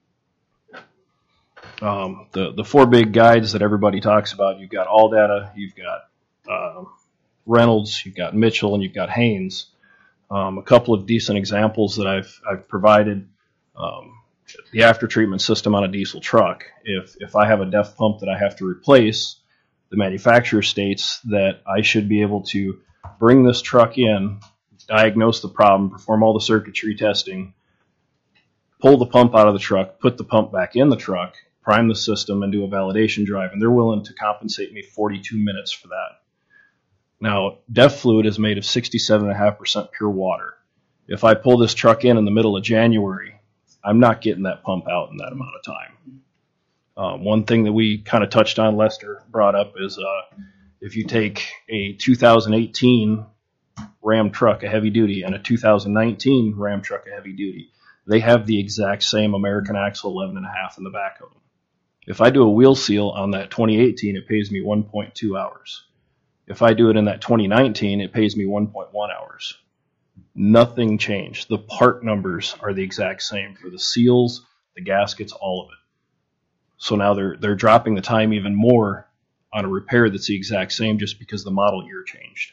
Um, the the four big guides that everybody talks about, you've got ALLDATA, you've got uh, Reynolds, you've got Mitchell, and you've got Haynes. Um, a couple of decent examples that I've I've provided. Um, the after treatment system on a diesel truck. If if I have a D E F pump that I have to replace, the manufacturer states that I should be able to bring this truck in, diagnose the problem, perform all the circuitry testing, pull the pump out of the truck, put the pump back in the truck, prime the system, and do a validation drive, and they're willing to compensate me forty-two minutes for that. Now, D E F fluid is made of sixty-seven point five percent pure water. If I pull this truck in in the middle of January, I'm not getting that pump out in that amount of time. Um, one thing that we kind of touched on, Lester brought up, is uh, if you take a two thousand eighteen Ram truck, a heavy duty, and a two thousand nineteen Ram truck, a heavy duty, they have the exact same American Axle eleven and a half in the back of them. If I do a wheel seal on that twenty eighteen, it pays me one point two hours. If I do it in that twenty nineteen, it pays me one point one hours. Nothing changed. The part numbers are the exact same for the seals, the gaskets, all of it. So now they're they're dropping the time even more on a repair that's the exact same just because the model year changed.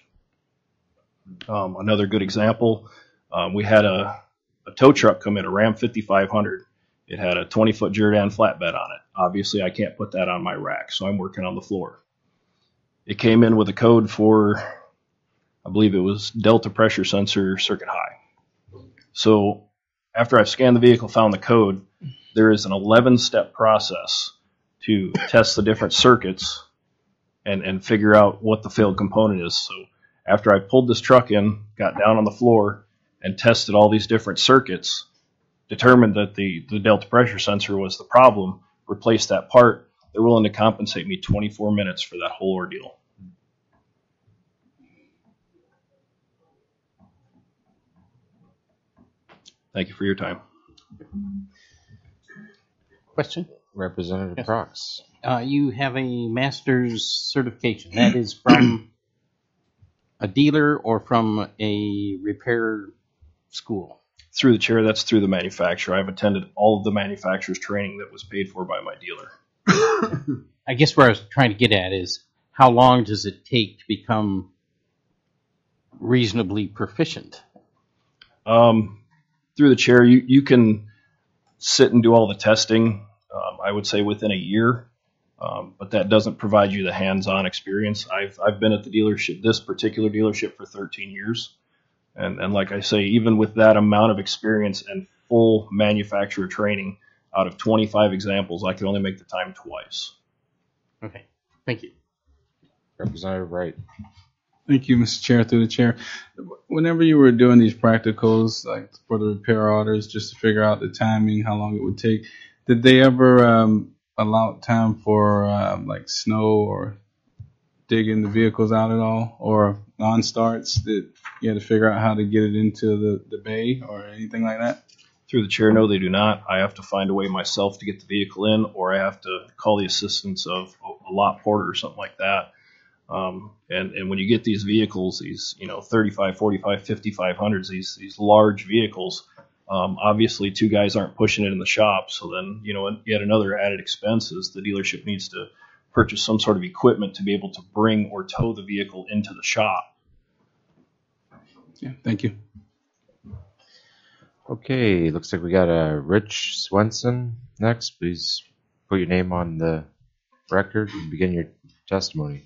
Um, another good example, um, we had a, a tow truck come in, a Ram fifty-five hundred. It had a twenty-foot Jerdan flatbed on it. Obviously, I can't put that on my rack, so I'm working on the floor. It came in with a code for, I believe it was Delta pressure sensor circuit high. So after I've scanned the vehicle, found the code, there is an eleven-step process to test the different circuits and, and figure out what the failed component is. So after I pulled this truck in, got down on the floor, and tested all these different circuits, determined that the, the Delta pressure sensor was the problem, replaced that part, they're willing to compensate me twenty-four minutes for that whole ordeal. Thank you for your time. Question? Representative Yes. Prox. Uh, you have a master's certification. That is from a dealer or from a repair school? Through the chair, that's through the manufacturer. I've attended all of the manufacturer's training that was paid for by my dealer. I guess where I was trying to get at is how long does it take to become reasonably proficient? Um, through the chair, you, you can sit and do all the testing, um, I would say within a year, um, but that doesn't provide you the hands-on experience. I've, I've been at the dealership, this particular dealership, for thirteen years. And, and like I say, even with that amount of experience and full manufacturer training, out of twenty-five examples, I could only make the time twice. Okay, thank you. Representative Wright. Thank you, Mister Chair, through the chair. Whenever you were doing these practicals, like for the repair orders, just to figure out the timing, how long it would take, did they ever um, allow time for um, like snow or digging the vehicles out at all, or non-starts that you had to figure out how to get it into the, the bay or anything like that? Through the chair, no, they do not. I have to find a way myself to get the vehicle in, or I have to call the assistance of a lot porter or something like that. Um, and, and when you get these vehicles, these, you know, thirty-five, forty-five, fifty-five hundreds, these, these large vehicles, um, obviously two guys aren't pushing it in the shop. So then, you know, yet another added expense is the dealership needs to purchase some sort of equipment to be able to bring or tow the vehicle into the shop. Yeah, thank you. Okay, looks like we got a uh, Rich Swenson next. Please put your name on the record and begin your testimony.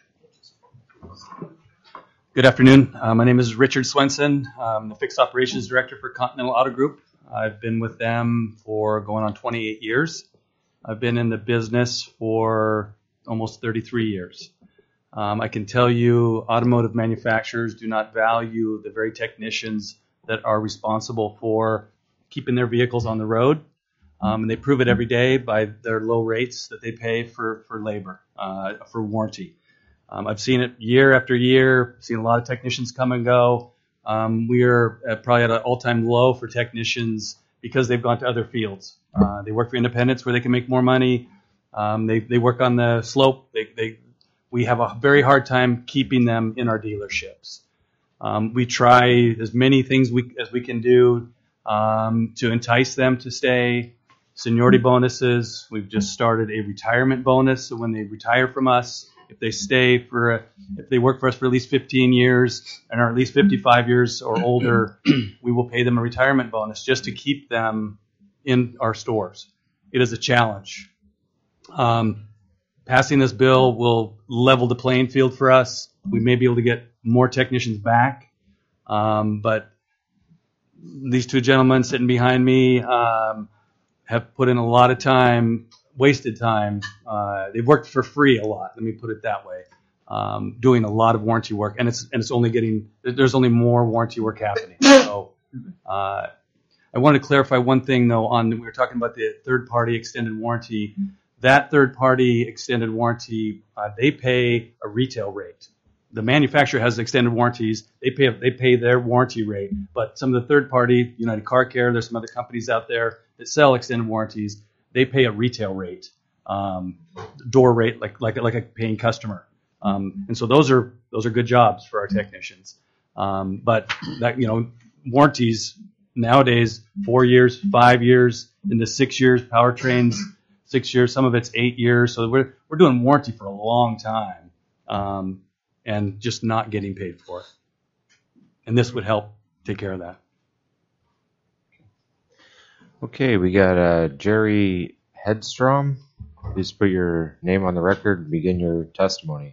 Good afternoon. Uh, my name is Richard Swenson. I'm the Fixed Operations Director for Continental Auto Group. I've been with them for going on twenty-eight years. I've been in the business for almost thirty-three years. Um, I can tell you automotive manufacturers do not value the very technicians that are responsible for keeping their vehicles on the road. Um, and they prove it every day by their low rates that they pay for, for labor, uh, for warranty. Um, I've seen it year after year, seen a lot of technicians come and go. Um, we are at probably at an all-time low for technicians because they've gone to other fields. Uh, they work for independents where they can make more money. Um, they, they work on the slope. They, they, we have a very hard time keeping them in our dealerships. Um, we try as many things we, as we can do um, to entice them to stay. Seniority bonuses. We've just started a retirement bonus. So when they retire from us, if they stay for, a, if they work for us for at least fifteen years and are at least fifty-five years or older, we will pay them a retirement bonus just to keep them in our stores. It is a challenge. Um, passing this bill will level the playing field for us. We may be able to get more technicians back, um, but these two gentlemen sitting behind me um, have put in a lot of time, wasted time. Uh, they've worked for free a lot. Let me put it that way. Um, doing a lot of warranty work, and it's and it's only getting. There's only more warranty work happening. So, uh, I want to clarify one thing though. On we were talking about the third-party extended warranty. That third-party extended warranty, uh, they pay a retail rate. The manufacturer has extended warranties. They pay they pay their warranty rate, but some of the third-party, United Car Care, there's some other companies out there that sell extended warranties. They pay a retail rate, um, door rate, like like like a paying customer. Um, and so those are those are good jobs for our technicians. Um, but that you know warranties nowadays four years, five years, into six years. Powertrains six years. Some of it's eight years. So we're we're doing warranty for a long time, um, and just not getting paid for it. And this would help take care of that. Okay, we got uh, Jerry Hedstrom. Please put your name on the record and begin your testimony.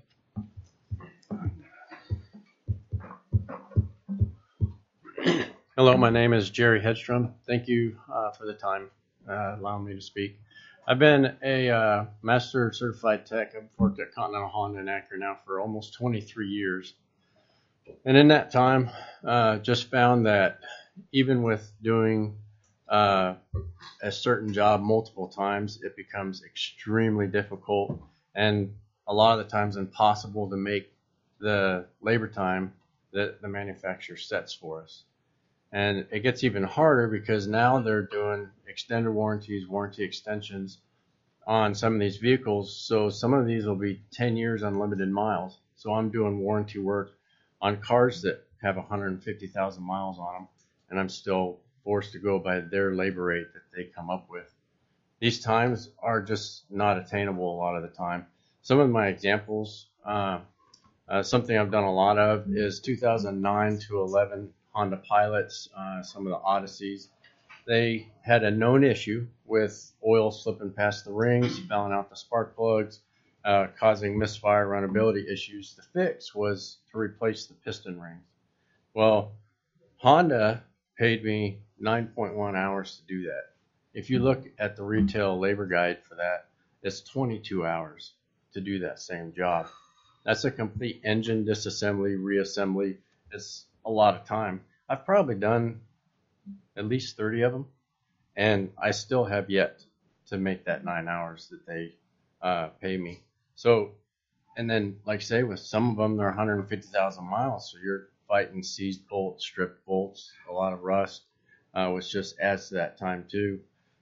Hello, my name is Jerry Hedstrom. Thank you uh, for the time uh, allowing me to speak. I've been a uh, master certified tech. I've worked at Continental Honda and Acura now for almost twenty-three years. And in that time, uh, just found that even with doing uh, a certain job multiple times, it becomes extremely difficult and a lot of the times impossible to make the labor time that the manufacturer sets for us. And it gets even harder because now they're doing extended warranties, warranty extensions on some of these vehicles. So some of these will be ten years unlimited miles. So I'm doing warranty work on cars that have one hundred fifty thousand miles on them, and I'm still forced to go by their labor rate that they come up with. These times are just not attainable a lot of the time. Some of my examples, uh, Uh, something I've done a lot of is two thousand nine to eleven Honda Pilots, uh, some of the Odysseys. They had a known issue with oil slipping past the rings, fouling out the spark plugs, uh, causing misfire runnability issues. The fix was to replace the piston rings. Well, Honda paid me nine point one hours to do that. If you look at the retail labor guide for that, it's twenty-two hours to do that same job. That's a complete engine disassembly, reassembly. It's a lot of time. I've probably done at least thirty of them, and I still have yet to make that nine hours that they uh, pay me. So, and then, like I say, with some of them, they're one hundred fifty thousand miles, so you're fighting seized bolts, stripped bolts, a lot of rust, uh, which just adds to that time too.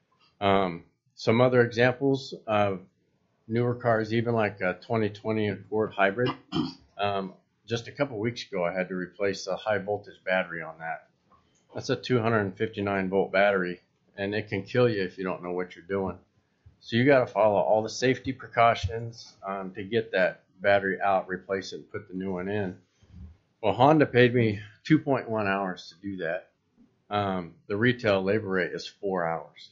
Um, some other examples of newer cars, even like a twenty twenty Accord Hybrid. Um, just a couple weeks ago, I had to replace a high voltage battery on that. That's a two hundred fifty-nine volt battery, and it can kill you if you don't know what you're doing. So you got to follow all the safety precautions um, to get that battery out, replace it, and put the new one in. Well, Honda paid me two point one hours to do that. Um, the retail labor rate is four hours.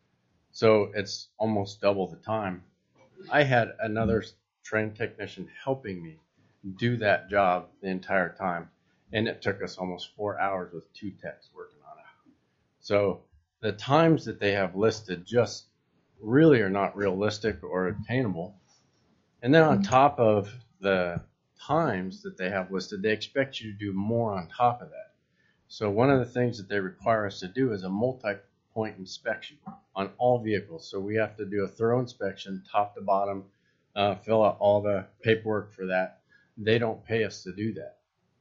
So it's almost double the time. I had another trained technician helping me do that job the entire time, and it took us almost four hours with two techs working on it. So the times that they have listed just really are not realistic or attainable. And then on top of the times that they have listed, they expect you to do more on top of that. So one of the things that they require us to do is a multi-point inspection on all vehicles. So we have to do a thorough inspection, top to bottom, uh, fill out all the paperwork for that. They don't pay us to do that.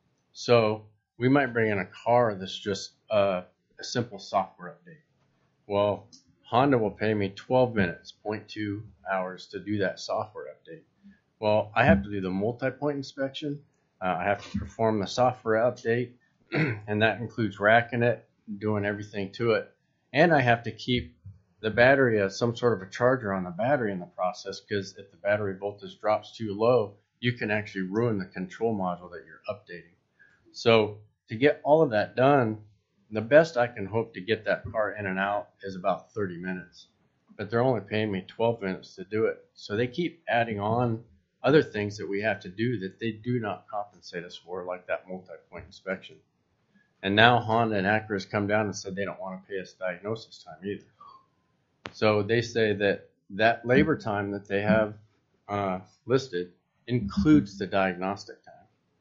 So we might bring in a car that's just uh, a simple software update. Well, Honda will pay me twelve minutes, zero point two hours to do that software update. Well, I have to do the multi-point inspection. Uh, I have to perform the software update, and that includes racking it, doing everything to it. And I have to keep the battery as some sort of a charger on the battery in the process, because if the battery voltage drops too low, you can actually ruin the control module that you're updating. So to get all of that done, the best I can hope to get that car in and out is about thirty minutes. But they're only paying me twelve minutes to do it. So they keep adding on other things that we have to do that they do not compensate us for, like that multi-point inspection. And now Honda and Acura has come down and said they don't want to pay us diagnosis time either. So they say that that labor time that they have uh, listed includes the diagnostic time.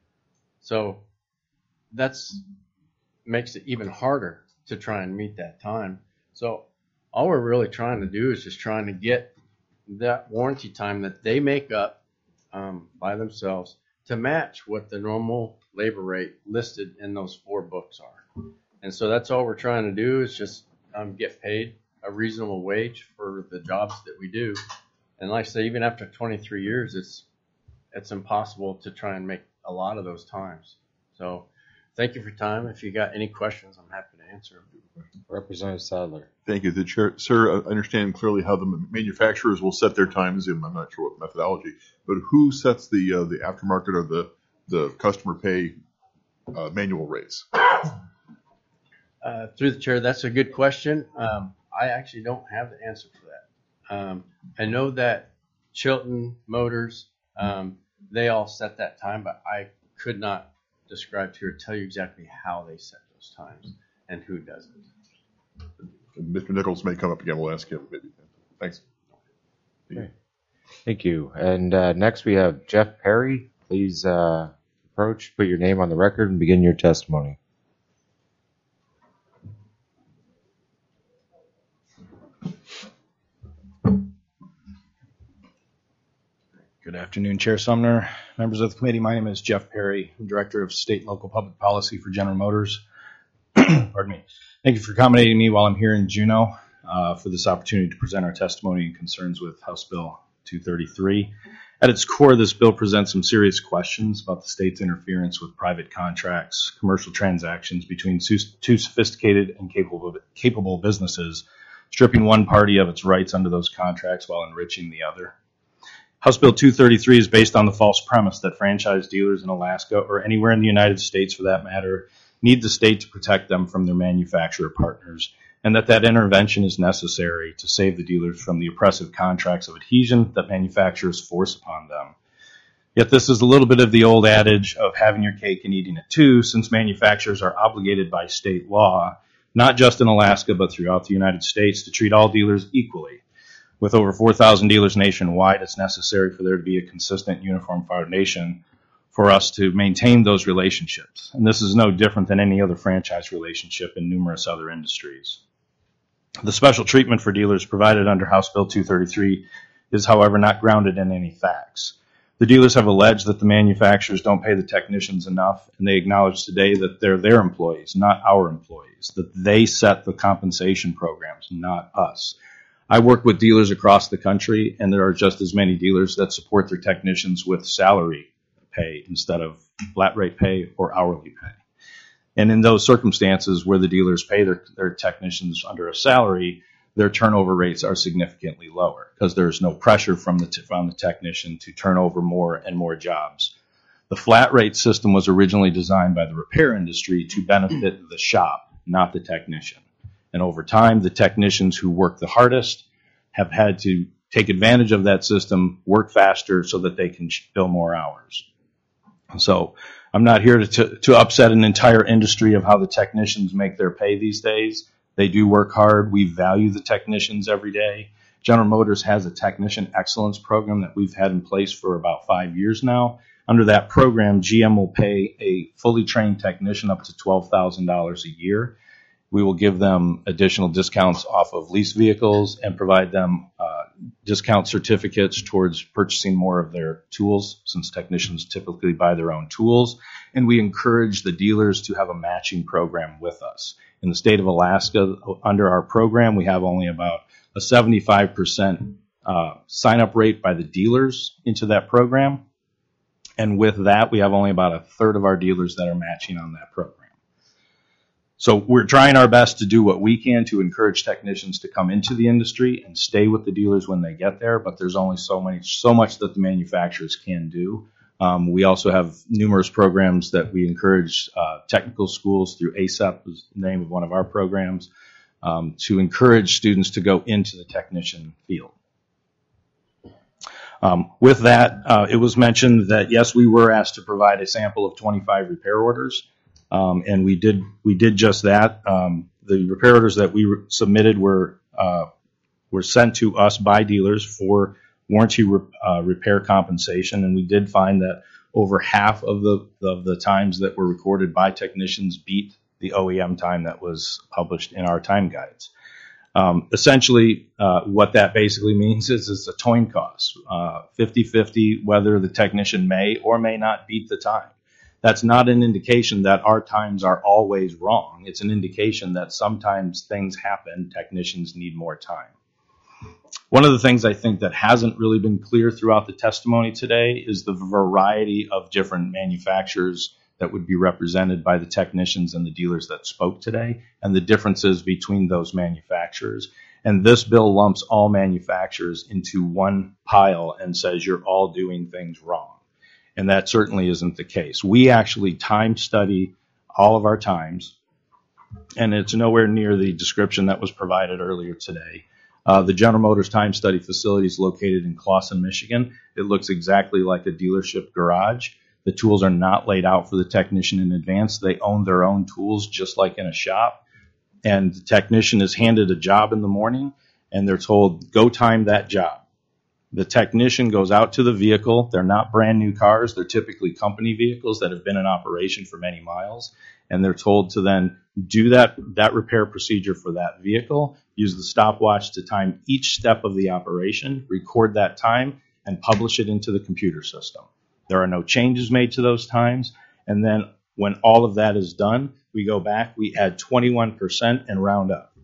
So that's makes it even harder to try and meet that time. So all we're really trying to do is just trying to get that warranty time that they make up um, by themselves to match what the normal labor rate listed in those four books are. And so that's all we're trying to do is just um, get paid a reasonable wage for the jobs that we do. And like I say, even after twenty-three years, it's it's impossible to try and make a lot of those times. So thank you for your time. If you got any questions, I'm happy to answer them. Representative Sadler. Thank you. The chair, sir, I understand clearly how the manufacturers will set their times, and I'm not sure what methodology, but who sets the uh, the aftermarket or the the customer pay uh, manual rates? Uh, through the chair, that's a good question. Um, I actually don't have the answer for that. Um, I know that Chilton Motors, um, they all set that time, but I could not describe to you or tell you exactly how they set those times and who does it. And Mister Nichols may come up again. We'll ask him. Maybe. Thanks. Okay. Thank you. And uh, next we have Jeff Perry. Please uh, approach, put your name on the record, and begin your testimony. Good afternoon, Chair Sumner, members of the committee. My name is Jeff Perry. I'm Director of State and Local Public Policy for General Motors. Pardon me. Thank you for accommodating me while I'm here in Juneau uh, for this opportunity to present our testimony and concerns with House Bill two thirty-three. At its core, this bill presents some serious questions about the state's interference with private contracts, commercial transactions between two sophisticated and capable, capable businesses, stripping one party of its rights under those contracts while enriching the other. House Bill two thirty-three is based on the false premise that franchise dealers in Alaska, or anywhere in the United States for that matter, need the state to protect them from their manufacturer partners, and that that intervention is necessary to save the dealers from the oppressive contracts of adhesion that manufacturers force upon them. Yet this is a little bit of the old adage of having your cake and eating it too, since manufacturers are obligated by state law, not just in Alaska but throughout the United States, to treat all dealers equally. With over four thousand dealers nationwide, it's necessary for there to be a consistent, uniform foundation for us to maintain those relationships. And this is no different than any other franchise relationship in numerous other industries. The special treatment for dealers provided under House Bill two thirty-three is, however, not grounded in any facts. The dealers have alleged that the manufacturers don't pay the technicians enough, and they acknowledge today that they're their employees, not our employees, that they set the compensation programs, not us. I work with dealers across the country, and there are just as many dealers that support their technicians with salary pay instead of flat rate pay or hourly pay. And in those circumstances where the dealers pay their, their technicians under a salary, their turnover rates are significantly lower because there's no pressure from the, t- from the technician to turn over more and more jobs. The flat rate system was originally designed by the repair industry to benefit the shop, not the technician. And over time, the technicians who work the hardest have had to take advantage of that system, work faster so that they can bill more hours. So I'm not here to, to, to upset an entire industry of how the technicians make their pay these days. They do work hard. We value the technicians every day. General Motors has a technician excellence program that we've had in place for about five years now. Under that program, G M will pay a fully trained technician up to twelve thousand dollars a year. We will give them additional discounts off of lease vehicles and provide them uh, discount certificates towards purchasing more of their tools, since technicians typically buy their own tools. And we encourage the dealers to have a matching program with us. In the state of Alaska, under our program, we have only about a seventy-five percent uh, sign-up rate by the dealers into that program. And with that, we have only about a third of our dealers that are matching on that program. So we're trying our best to do what we can to encourage technicians to come into the industry and stay with the dealers when they get there, but there's only so many, so much that the manufacturers can do. Um, we also have numerous programs that we encourage uh, technical schools through A S E P, is the name of one of our programs, um, to encourage students to go into the technician field. Um, with that, uh, it was mentioned that, yes, we were asked to provide a sample of twenty-five repair orders. Um, and we did we did just that. Um, the repair orders that we re- submitted were uh, were sent to us by dealers for warranty re- uh, repair compensation, and we did find that over half of the of the times that were recorded by technicians beat the O E M time that was published in our time guides. Um, essentially, uh, what that basically means is it's a coin toss, uh, fifty-fifty whether the technician may or may not beat the time. That's not an indication that our times are always wrong. It's an indication that sometimes things happen, technicians need more time. One of the things I think that hasn't really been clear throughout the testimony today is the variety of different manufacturers that would be represented by the technicians and the dealers that spoke today, and the differences between those manufacturers. And this bill lumps all manufacturers into one pile and says you're all doing things wrong. And that certainly isn't the case. We actually time study all of our times, and it's nowhere near the description that was provided earlier today. Uh, the General Motors Time Study facility is located in Clawson, Michigan. It looks exactly like a dealership garage. The tools are not laid out for the technician in advance. They own their own tools, just like in a shop. And the technician is handed a job in the morning, and they're told, go time that job. The technician goes out to the vehicle. They're not brand new cars. They're typically company vehicles that have been in operation for many miles. And they're told to then do that, that repair procedure for that vehicle, use the stopwatch to time each step of the operation, record that time, and publish it into the computer system. There are no changes made to those times. And then when all of that is done, we go back, we add twenty-one percent and round up.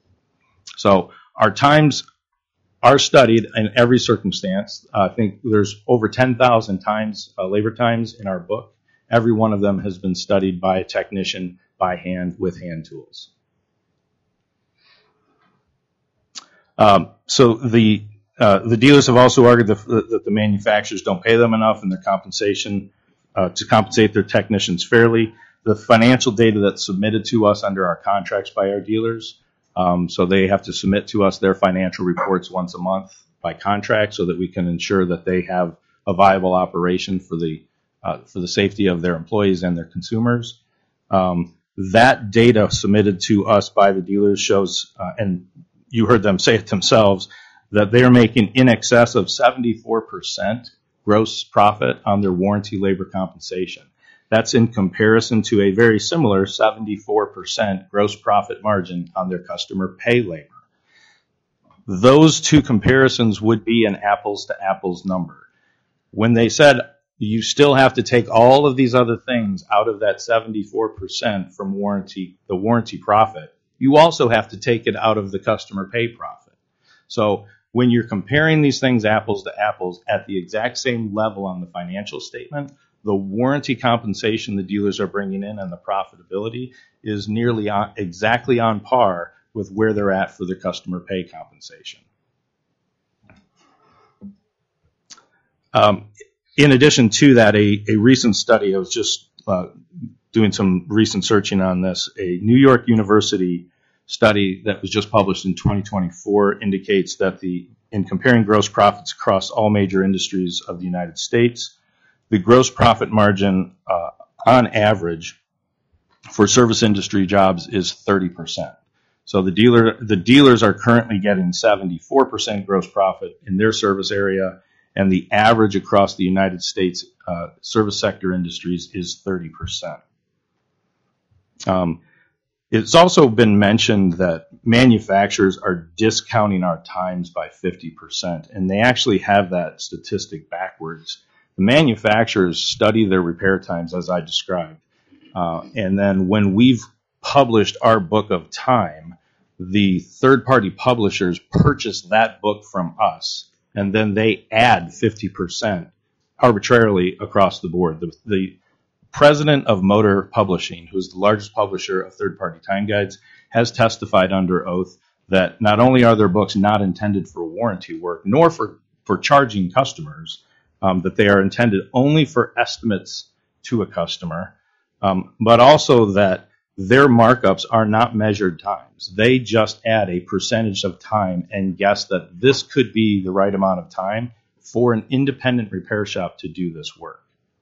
So our times are studied in every circumstance. Uh, I think there's over ten thousand times, uh, labor times in our book. Every one of them has been studied by a technician by hand with hand tools. Um, so the uh, the dealers have also argued that, that the manufacturers don't pay them enough in their compensation uh, to compensate their technicians fairly. The financial data that's submitted to us under our contracts by our dealers, um, so they have to submit to us their financial reports once a month by contract so that we can ensure that they have a viable operation for the uh, for the safety of their employees and their consumers. Um, that data submitted to us by the dealers shows, uh, and you heard them say it themselves, that they're making in excess of seventy-four percent gross profit on their warranty labor compensation. That's in comparison to a very similar seventy-four percent gross profit margin on their customer pay labor. Those two comparisons would be an apples to apples number. When they said you still have to take all of these other things out of that seventy-four percent from warranty, the warranty profit, you also have to take it out of the customer pay profit. So when you're comparing these things apples to apples at the exact same level on the financial statement, the warranty compensation the dealers are bringing in and the profitability is nearly on, exactly on par with where they're at for their customer pay compensation. Um, in addition to that, a, a recent study, I was just uh, doing some recent searching on this, a New York University study that was just published in twenty twenty-four indicates that the in comparing gross profits across all major industries of the United States, the gross profit margin uh, on average for service industry jobs is thirty percent. So the dealer, the dealers are currently getting seventy-four percent gross profit in their service area, and the average across the United States uh, service sector industries is thirty percent. Um, it's also been mentioned that manufacturers are discounting our times by fifty percent, and they actually have that statistic backwards. The manufacturers study their repair times as I described, uh, and then when we've published our book of time, the third-party publishers purchase that book from us, and then they add fifty percent arbitrarily across the board. The, the president of Motor Publishing, who's the largest publisher of third-party time guides, has testified under oath that not only are their books not intended for warranty work, nor for, for charging customers, um, that they are intended only for estimates to a customer, um, but also that their markups are not measured times. They just add a percentage of time and guess that this could be the right amount of time for an independent repair shop to do this work.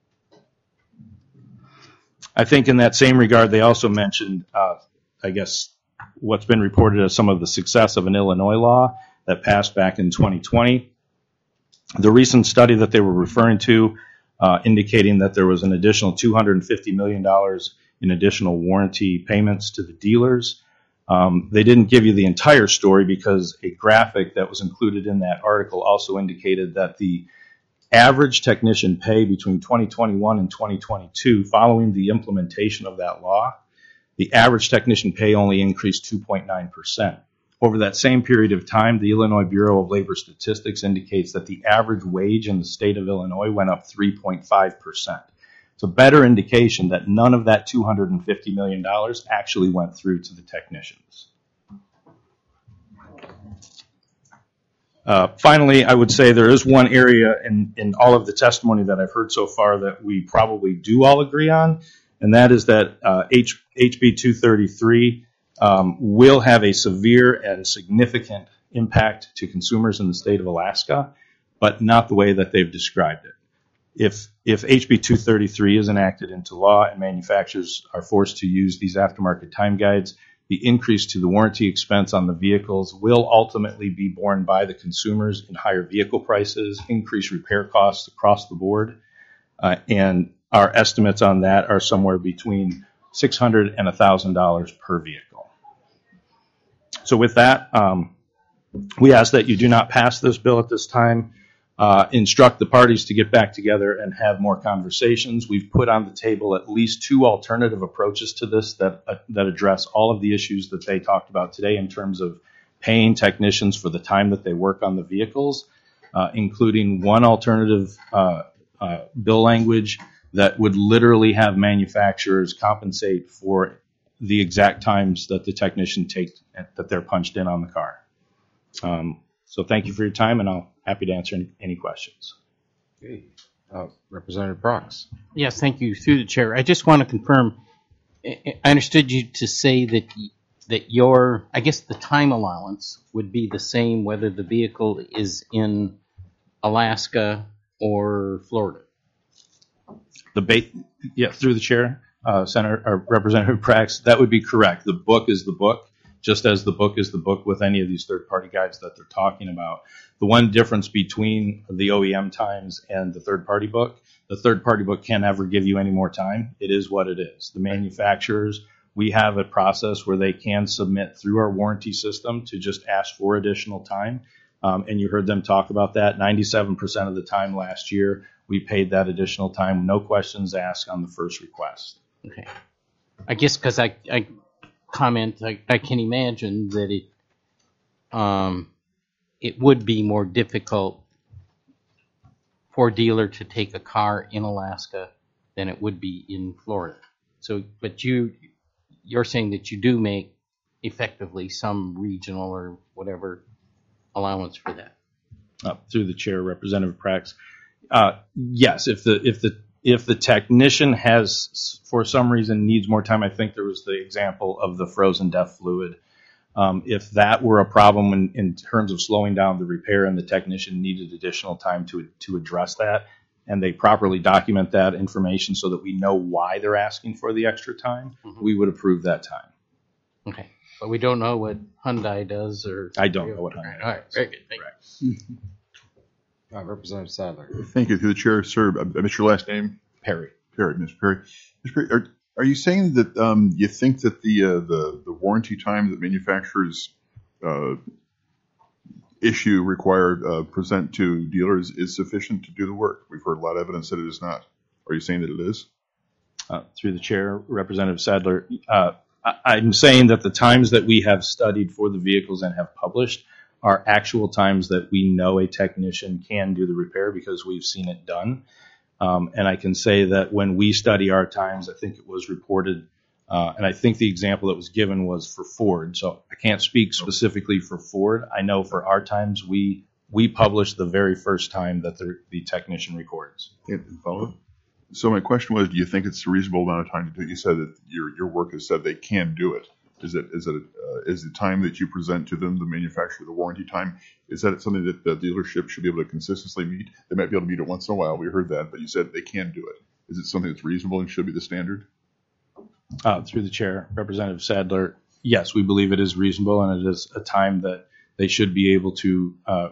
I think in that same regard, they also mentioned, uh, I guess, what's been reported as some of the success of an Illinois law that passed back in twenty twenty. The recent study that they were referring to uh, indicating that there was an additional two hundred fifty million dollars in additional warranty payments to the dealers. Um, they didn't give you the entire story because a graphic that was included in that article also indicated that the average technician pay between twenty twenty-one and twenty twenty-two, following the implementation of that law, the average technician pay only increased two point nine percent. Over that same period of time, the Illinois Bureau of Labor Statistics indicates that the average wage in the state of Illinois went up three point five percent. It's a better indication that none of that two hundred fifty million dollars actually went through to the technicians. Uh, finally, I would say there is one area in, in all of the testimony that I've heard so far that we probably do all agree on, and that is that uh, H, HB two thirty-three um, will have a severe and significant impact to consumers in the state of Alaska, but not the way that they've described it. If if H B two thirty-three is enacted into law and manufacturers are forced to use these aftermarket time guides, the increase to the warranty expense on the vehicles will ultimately be borne by the consumers in higher vehicle prices, increased repair costs across the board, uh, and our estimates on that are somewhere between six hundred dollars and one thousand dollars per vehicle. So with that, um, we ask that you do not pass this bill at this time. Uh, instruct the parties to get back together and have more conversations. We've put on the table at least two alternative approaches to this that uh, that address all of the issues that they talked about today in terms of paying technicians for the time that they work on the vehicles, uh, including one alternative uh, uh, bill language that would literally have manufacturers compensate for the exact times that the technician take that they're punched in on the car. Um, So thank you for your time, and I'm happy to answer any, any questions. Okay. Uh, Representative Prox. Yes, thank you. Through the chair, I just want to confirm. I I understood you to say that y- that your, I guess, the time allowance would be the same whether the vehicle is in Alaska or Florida. The ba- yeah, through the chair, uh, Senator or Representative Prax, that would be correct. The book is the book, just as the book is the book with any of these third-party guides that they're talking about. The one difference between the O E M times and the third-party book, the third-party book can't ever give you any more time. It is what it is. The manufacturers, we have a process where they can submit through our warranty system to just ask for additional time. Um, and you heard them talk about that. ninety-seven percent of the time last year, we paid that additional time, no questions asked on the first request. Okay. I guess because I, I comment, I, I can imagine that it um, it would be more difficult for a dealer to take a car in Alaska than it would be in Florida. So, but you you're saying that you do make effectively some regional or whatever allowance for that. Uh, through the chair, Representative Prax. Uh, yes, if the if the if the technician has for some reason needs more time, I think there was the example of the frozen DEF fluid. Um, if that were a problem in, in terms of slowing down the repair and the technician needed additional time to to address that, and they properly document that information so that we know why they're asking for the extra time, mm-hmm. we would approve that time. Okay, but we don't know what Hyundai does, or I don't know what Hyundai. All right, very good. Thank you. Uh, Representative Sadler. Thank you. Through the chair, sir. I missed your last name. Perry. Perry. Mister Perry. Mister Perry, are, are you saying that um, you think that the uh, the the warranty time that manufacturers uh, issue required uh, present to dealers is sufficient to do the work? We've heard a lot of evidence that it is not. Are you saying that it is? Uh, through the chair, Representative Sadler. Uh, I, I'm saying that the times that we have studied for the vehicles and have published are actual times that we know a technician can do the repair because we've seen it done. Um, and I can say that when we study our times, I think it was reported, uh, and I think the example that was given was for Ford. So I can't speak specifically for Ford. I know for our times, we we publish the very first time that the, the technician records. Follow. So my question was, do you think it's a reasonable amount of time to do it? You said that your your work has said they can do it. Is it is it uh, is the time that you present to them, the manufacturer, the warranty time, is that something that the dealership should be able to consistently meet? They might be able to meet it once in a while. We heard that, but you said they can do it. Is it something that's reasonable and should be the standard? Uh, through the chair, Representative Sadler, yes, we believe it is reasonable, and it is a time that they should be able to uh,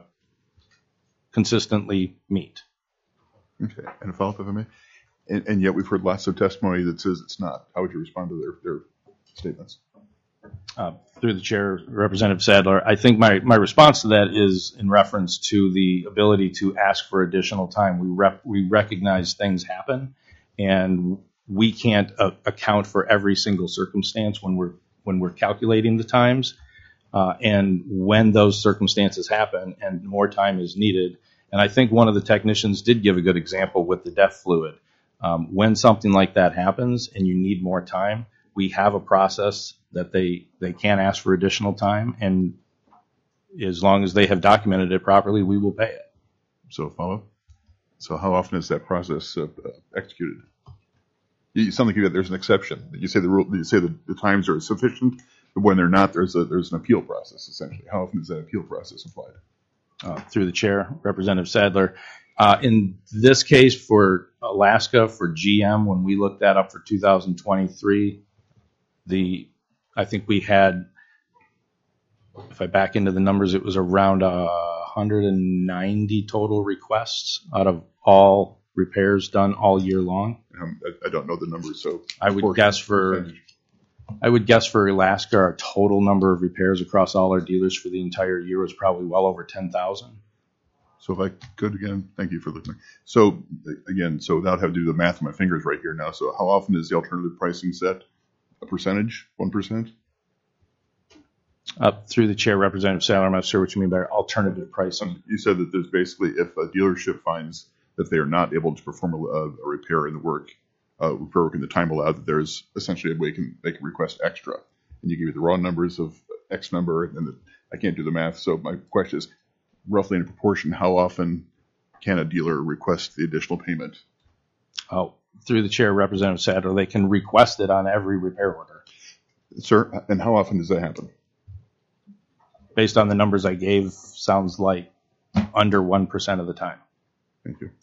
consistently meet. Okay, and a follow-up, if I may. And, and yet we've heard lots of testimony that says it's not. How would you respond to their, their statements? Uh, through the chair, Representative Sadler, I think my, my response to that is in reference to the ability to ask for additional time. We rep, we recognize things happen, and we can't uh, account for every single circumstance when we're when we're calculating the times. Uh, and when those circumstances happen and more time is needed, and I think one of the technicians did give a good example with the DEF fluid. Um, when something like that happens and you need more time, we have a process that they, they can ask for additional time, and as long as they have documented it properly, we will pay it. So follow. So how often is that process uh, executed? You sound like you, there's an exception. You say the rule. You say the, the times are sufficient, but when they're not, there's a there's an appeal process. Essentially, how often is that appeal process applied? Uh, through the chair, Representative Sadler. Uh, in this case, for Alaska, for G M, when we looked that up for two thousand twenty-three, the I think we had, if I back into the numbers, it was around uh, one hundred ninety total requests out of all repairs done all year long. Um, I, I don't know the numbers, so I would guess for percentage. I would guess for Alaska, our total number of repairs across all our dealers for the entire year was probably well over ten thousand. So if I could again, thank you for listening. So again, so without having to do the math on my fingers right here now, so how often is the alternative pricing set? A percentage? One percent? Uh, through the chair, Representative Sadler, I'm not sure what you mean by alternative pricing. You said that there's basically, if a dealership finds that they are not able to perform a, a repair in the work, uh, repair work in the time allowed, that there's essentially a way can, they can request extra. And you give me the raw numbers of X number, and the, I can't do the math. So my question is, roughly in proportion, how often can a dealer request the additional payment? Oh, through the chair, Representative Sadler, they can request it on every repair order. Sir, and how often does that happen? Based on the numbers I gave, sounds like under one percent of the time. Thank you.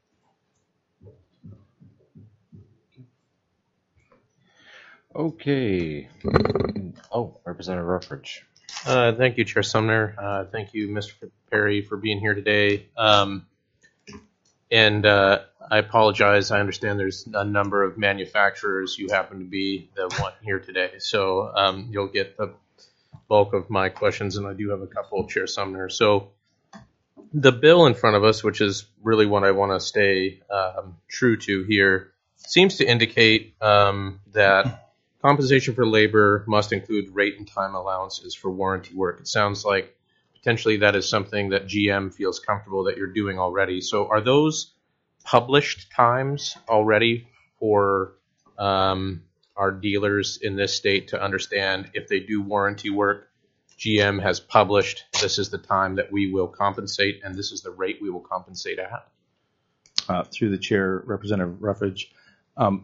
Okay. Oh, Representative Ruffridge. Uh, thank you, Chair Sumner. Uh, thank you, Mister Perry, for being here today. Um, and uh, I apologize. I understand there's a number of manufacturers you happen to be the one here today. So um, you'll get the bulk of my questions, and I do have a couple, Chair Sumner. So the bill in front of us, which is really what I want to stay um, true to here, seems to indicate um, that compensation for labor must include rate and time allowances for warranty work. It sounds like potentially that is something that G M feels comfortable that you're doing already. So are those published times already for um, our dealers in this state to understand if they do warranty work? G M has published, this is the time that we will compensate, and this is the rate we will compensate at. Uh, through the chair, Representative Ruffridge. Um,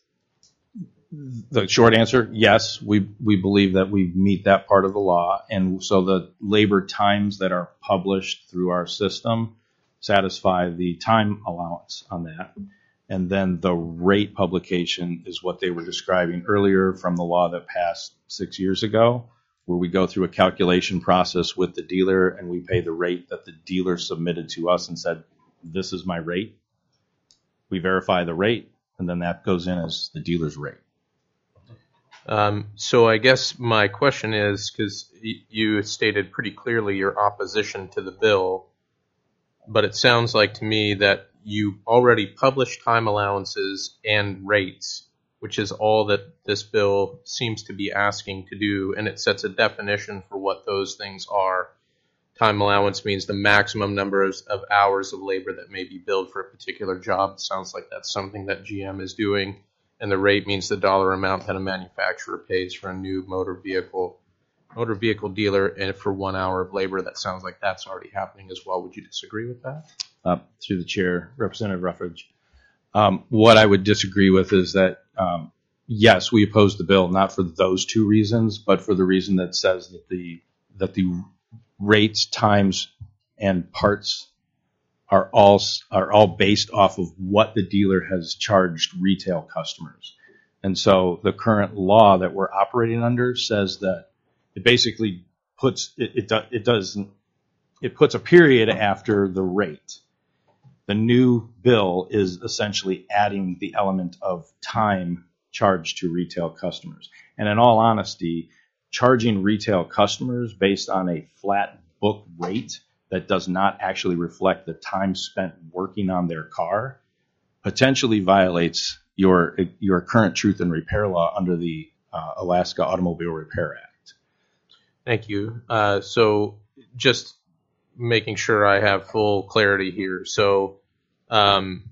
The short answer, yes, we, we believe that we meet that part of the law. And so the labor times that are published through our system satisfy the time allowance on that. And then the rate publication is what they were describing earlier from the law that passed six years ago, where we go through a calculation process with the dealer and we pay the rate that the dealer submitted to us and said, this is my rate. We verify the rate, and then that goes in as the dealer's rate. Um, so I guess my question is, because y- you stated pretty clearly your opposition to the bill, but it sounds like to me that you already published time allowances and rates, which is all that this bill seems to be asking to do, and it sets a definition for what those things are. Time allowance means the maximum number of, of hours of labor that may be billed for a particular job. It sounds like that's something that G M is doing. And the rate means the dollar amount that a manufacturer pays for a new motor vehicle motor vehicle dealer, and for one hour of labor. That sounds like that's already happening as well. Would you disagree with that? Uh, through the chair, Representative Ruffridge. Um, what I would disagree with is that, um, yes, we oppose the bill, not for those two reasons, but for the reason that says that the that the rates, times, and parts are all are all based off of what the dealer has charged retail customers. And so the current law that we're operating under says that it basically puts it it, do, it doesn't it puts a period after the rate. The new bill is essentially adding the element of time charged to retail customers. And in all honesty, charging retail customers based on a flat book rate that does not actually reflect the time spent working on their car potentially violates your your current truth and repair law under the uh, Alaska Automobile Repair Act. Thank you. Uh, so just making sure I have full clarity here. So um,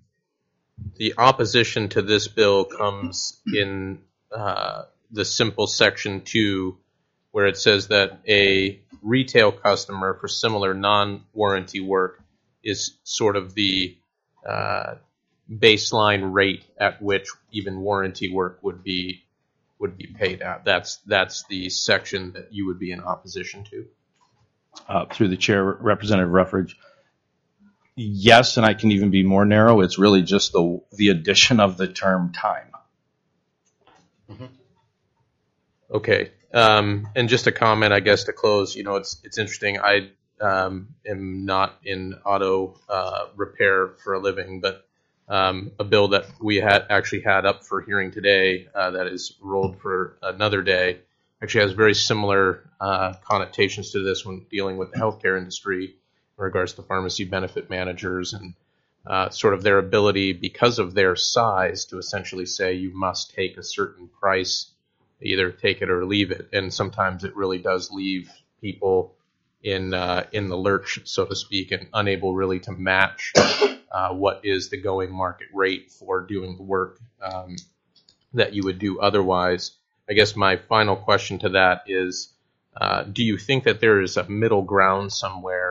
the opposition to this bill comes in uh, the simple section two, where it says that a retail customer for similar non-warranty work is sort of the uh, baseline rate at which even warranty work would be would be paid out. That's that's the section that you would be in opposition to. Uh, through the chair, Representative Ruffridge. Yes, and I can even be more narrow. It's really just the the addition of the term time. Mm-hmm. Okay. Um, and just a comment, I guess, to close. You know, it's it's interesting. I um, am not in auto uh, repair for a living, but um, a bill that we had actually had up for hearing today uh, that is rolled for another day actually has very similar uh, connotations to this when dealing with the healthcare industry in regards to pharmacy benefit managers and uh, sort of their ability, because of their size, to essentially say you must take a certain price, either take it or leave it. And sometimes it really does leave people in uh, in the lurch, so to speak, and unable really to match uh, what is the going market rate for doing the work um, that you would do otherwise. I guess my final question to that is, uh, do you think that there is a middle ground somewhere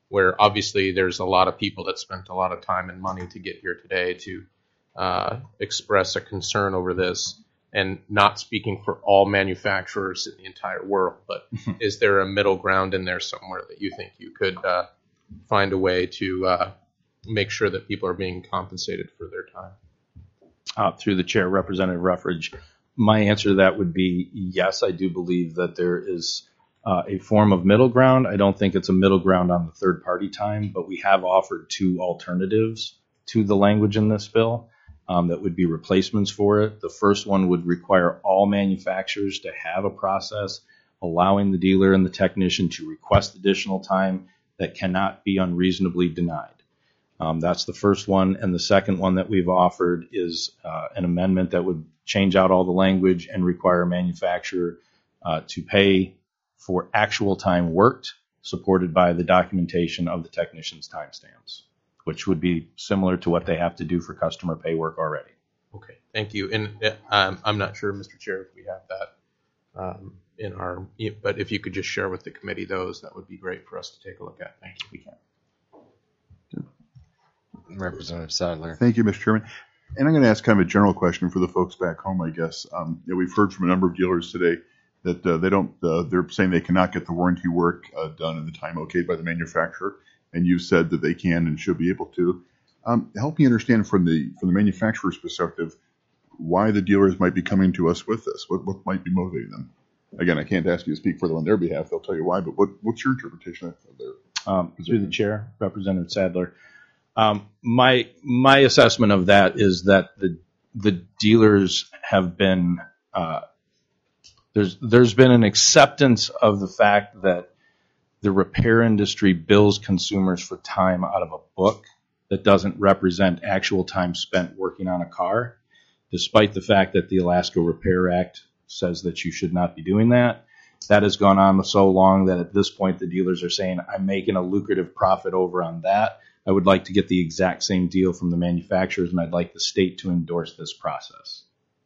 where obviously there's a lot of people that spent a lot of time and money to get here today to uh, express a concern over this. And not speaking for all manufacturers in the entire world, but is there a middle ground in there somewhere that you think you could uh, find a way to uh, make sure that people are being compensated for their time? Uh, through the chair, Representative Ruffridge, my answer to that would be yes, I do believe that there is uh, a form of middle ground. I don't think it's a middle ground on the third party time, but we have offered two alternatives to the language in this bill. Um, that would be replacements for it. The first one would require all manufacturers to have a process allowing the dealer and the technician to request additional time that cannot be unreasonably denied. Um, that's the first one. And the second one that we've offered is uh, an amendment that would change out all the language and require a manufacturer uh, to pay for actual time worked, supported by the documentation of the technician's timestamps, which would be similar to what they have to do for customer pay work already. Okay, thank you. And uh, um, I'm not sure, Mister Chair, if we have that um, in our, but if you could just share with the committee those, that would be great for us to take a look at. Thank you. We can. Representative Sadler. Thank you, Mister Chairman. And I'm going to ask kind of a general question for the folks back home, I guess. Um, you know, we've heard from a number of dealers today that uh, they don't, uh, they're saying they cannot get the warranty work uh, done in the time okayed by the manufacturer. And you said that they can and should be able to. Um, help me understand from the from the manufacturer's perspective why the dealers might be coming to us with this. What what might be motivating them? Again, I can't ask you to speak for them on their behalf. They'll tell you why. But what what's your interpretation of their um, through the chair, Representative Sadler? Um, my my assessment of that is that the the dealers have been uh, there's there's been an acceptance of the fact that the repair industry bills consumers for time out of a book that doesn't represent actual time spent working on a car, despite the fact that the Alaska Repair Act says that you should not be doing that. That has gone on so long that at this point the dealers are saying, I'm making a lucrative profit over on that. I would like to get the exact same deal from the manufacturers, and I'd like the state to endorse this process.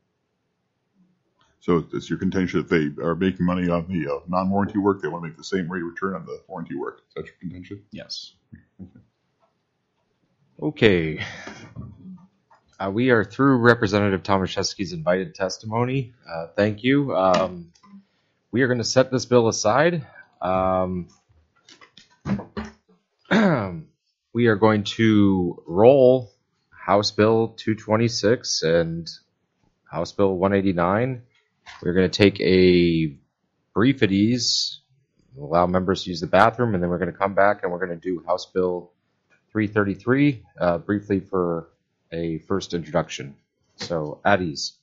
So it's your contention that they are making money on the uh, non-warranty work. They want to make the same rate of return on the warranty work. Is that your contention? Yes. Okay. Uh, we are through Representative Tomaszewski's invited testimony. Uh, thank you. Um, we are going to set this bill aside. Um, we are going to roll House Bill two twenty-six and House Bill one eighty-nine. We're going to take a brief at ease, allow members to use the bathroom, and then we're going to come back and we're going to do House Bill three thirty-three uh, briefly for a first introduction. So, at ease.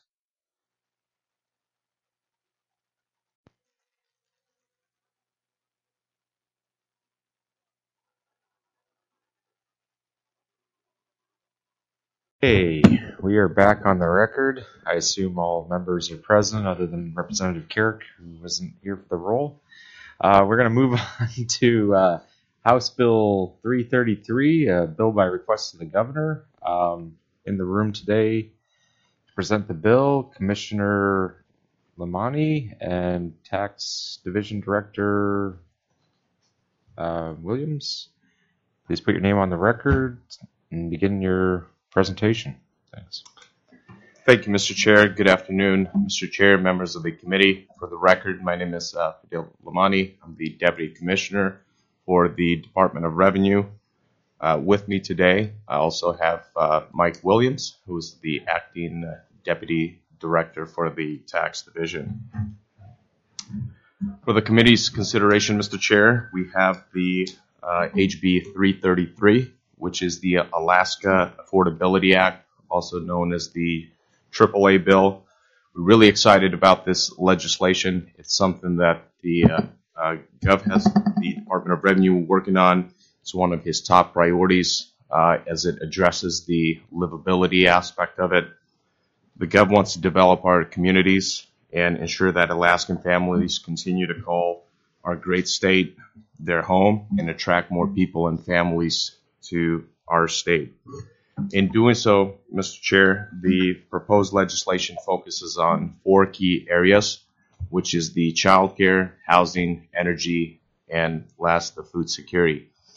Okay, we are back on the record. I assume all members are present other than Representative Carrick, who wasn't here for the roll. Uh, we're going to move on to uh, House Bill three thirty-three, a bill by request of the governor. Um, in the room today to present the bill, Commissioner Lamani and Tax Division Director uh, Williams. Please put your name on the record and begin your presentation. Thanks. Thank you, Mister Chair. Good afternoon, Mister Chair, members of the committee. For the record, my name is uh, Fadil Lamani. I'm the Deputy Commissioner for the Department of Revenue. Uh, with me today, I also have uh, Mike Williams, who is the Acting uh, Deputy Director for the Tax Division. For the committee's consideration, Mister Chair, we have the uh, H B three thirty-three, which is the Alaska Affordability Act, also known as the triple A bill. We're really excited about this legislation. It's something that the uh, uh, Gov has the Department of Revenue working on. It's one of his top priorities uh, as it addresses the livability aspect of it. The Gov wants to develop our communities and ensure that Alaskan families continue to call our great state their home and attract more people and families to our state. In doing so, Mister Chair, the proposed legislation focuses on four key areas, which is the child care, housing, energy, and last, the food security.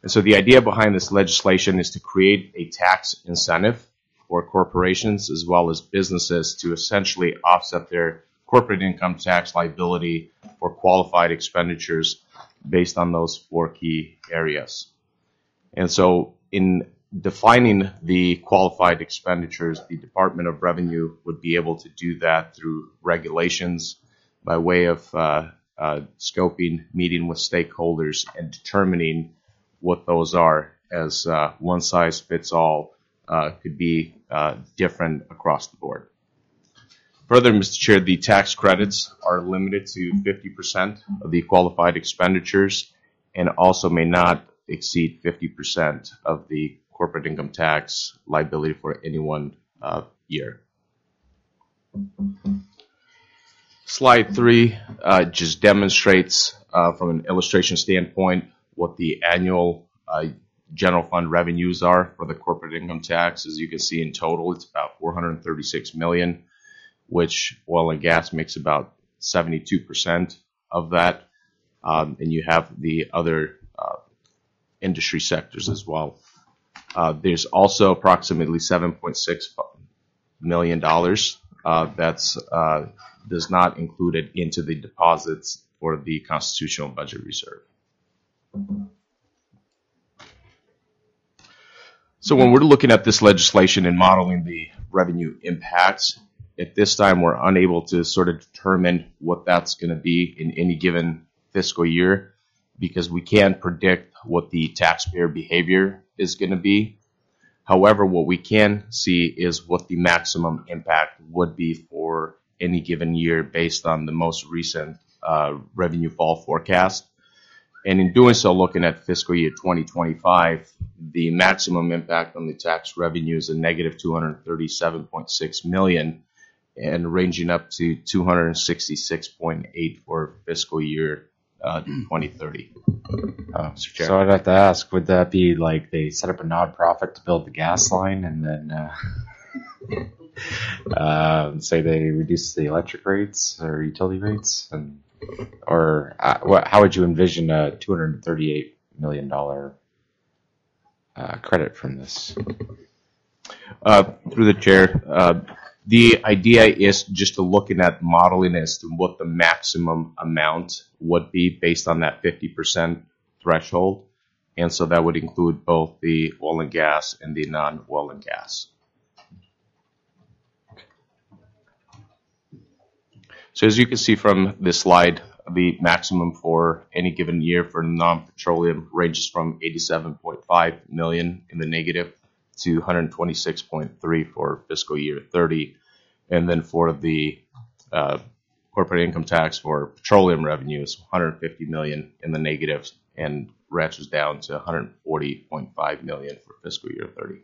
And so the idea behind this legislation is to create a tax incentive for corporations as well as businesses to essentially offset their corporate income tax liability for qualified expenditures based on those four key areas. And so in defining the qualified expenditures, the Department of Revenue would be able to do that through regulations by way of uh, uh, scoping, meeting with stakeholders, and determining what those are, as uh, one size fits all uh, could be uh, different across the board. Further, Mister Chair, the tax credits are limited to fifty percent of the qualified expenditures and also may not exceed fifty percent of the corporate income tax liability for any one uh, year. Slide three uh, just demonstrates uh, from an illustration standpoint what the annual uh, general fund revenues are for the corporate income tax. As you can see, in total, it's about four hundred thirty-six million dollars, which oil and gas makes about seventy-two percent of that. Um, and you have the other uh, industry sectors as well. Uh, there's also approximately seven point six million dollars uh, that's uh, does not include it into the deposits for the Constitutional Budget Reserve. So when we're looking at this legislation and modeling the revenue impacts, at this time we're unable to sort of determine what that's going to be in any given fiscal year because we can't predict what the taxpayer behavior is going to be. However, what we can see is what the maximum impact would be for any given year based on the most recent uh, revenue fall forecast. And in doing so, looking at fiscal year twenty twenty-five, the maximum impact on the tax revenue is a negative two hundred thirty-seven point six million dollars and ranging up to two hundred sixty-six point eight for fiscal year uh, twenty thirty. Oh, so I'd have to ask, would that be like they set up a nonprofit to build the gas line and then uh, uh, say they reduce the electric rates or utility rates? And or uh, what, how would you envision a two hundred thirty-eight million dollars uh, credit from this? Uh, through the chair, uh, the idea is just to looking at modeling as to what the maximum amount would be based on that fifty percent threshold. And so that would include both the oil and gas and the non-oil and gas. So as you can see from this slide, the maximum for any given year for non-petroleum ranges from eighty-seven point five million dollars in the negative to one hundred twenty-six point three for fiscal year thirty. And then for the uh, corporate income tax for petroleum revenues, one hundred fifty million dollars in the negative and ratchets down to one hundred forty point five million dollars for fiscal year thirty.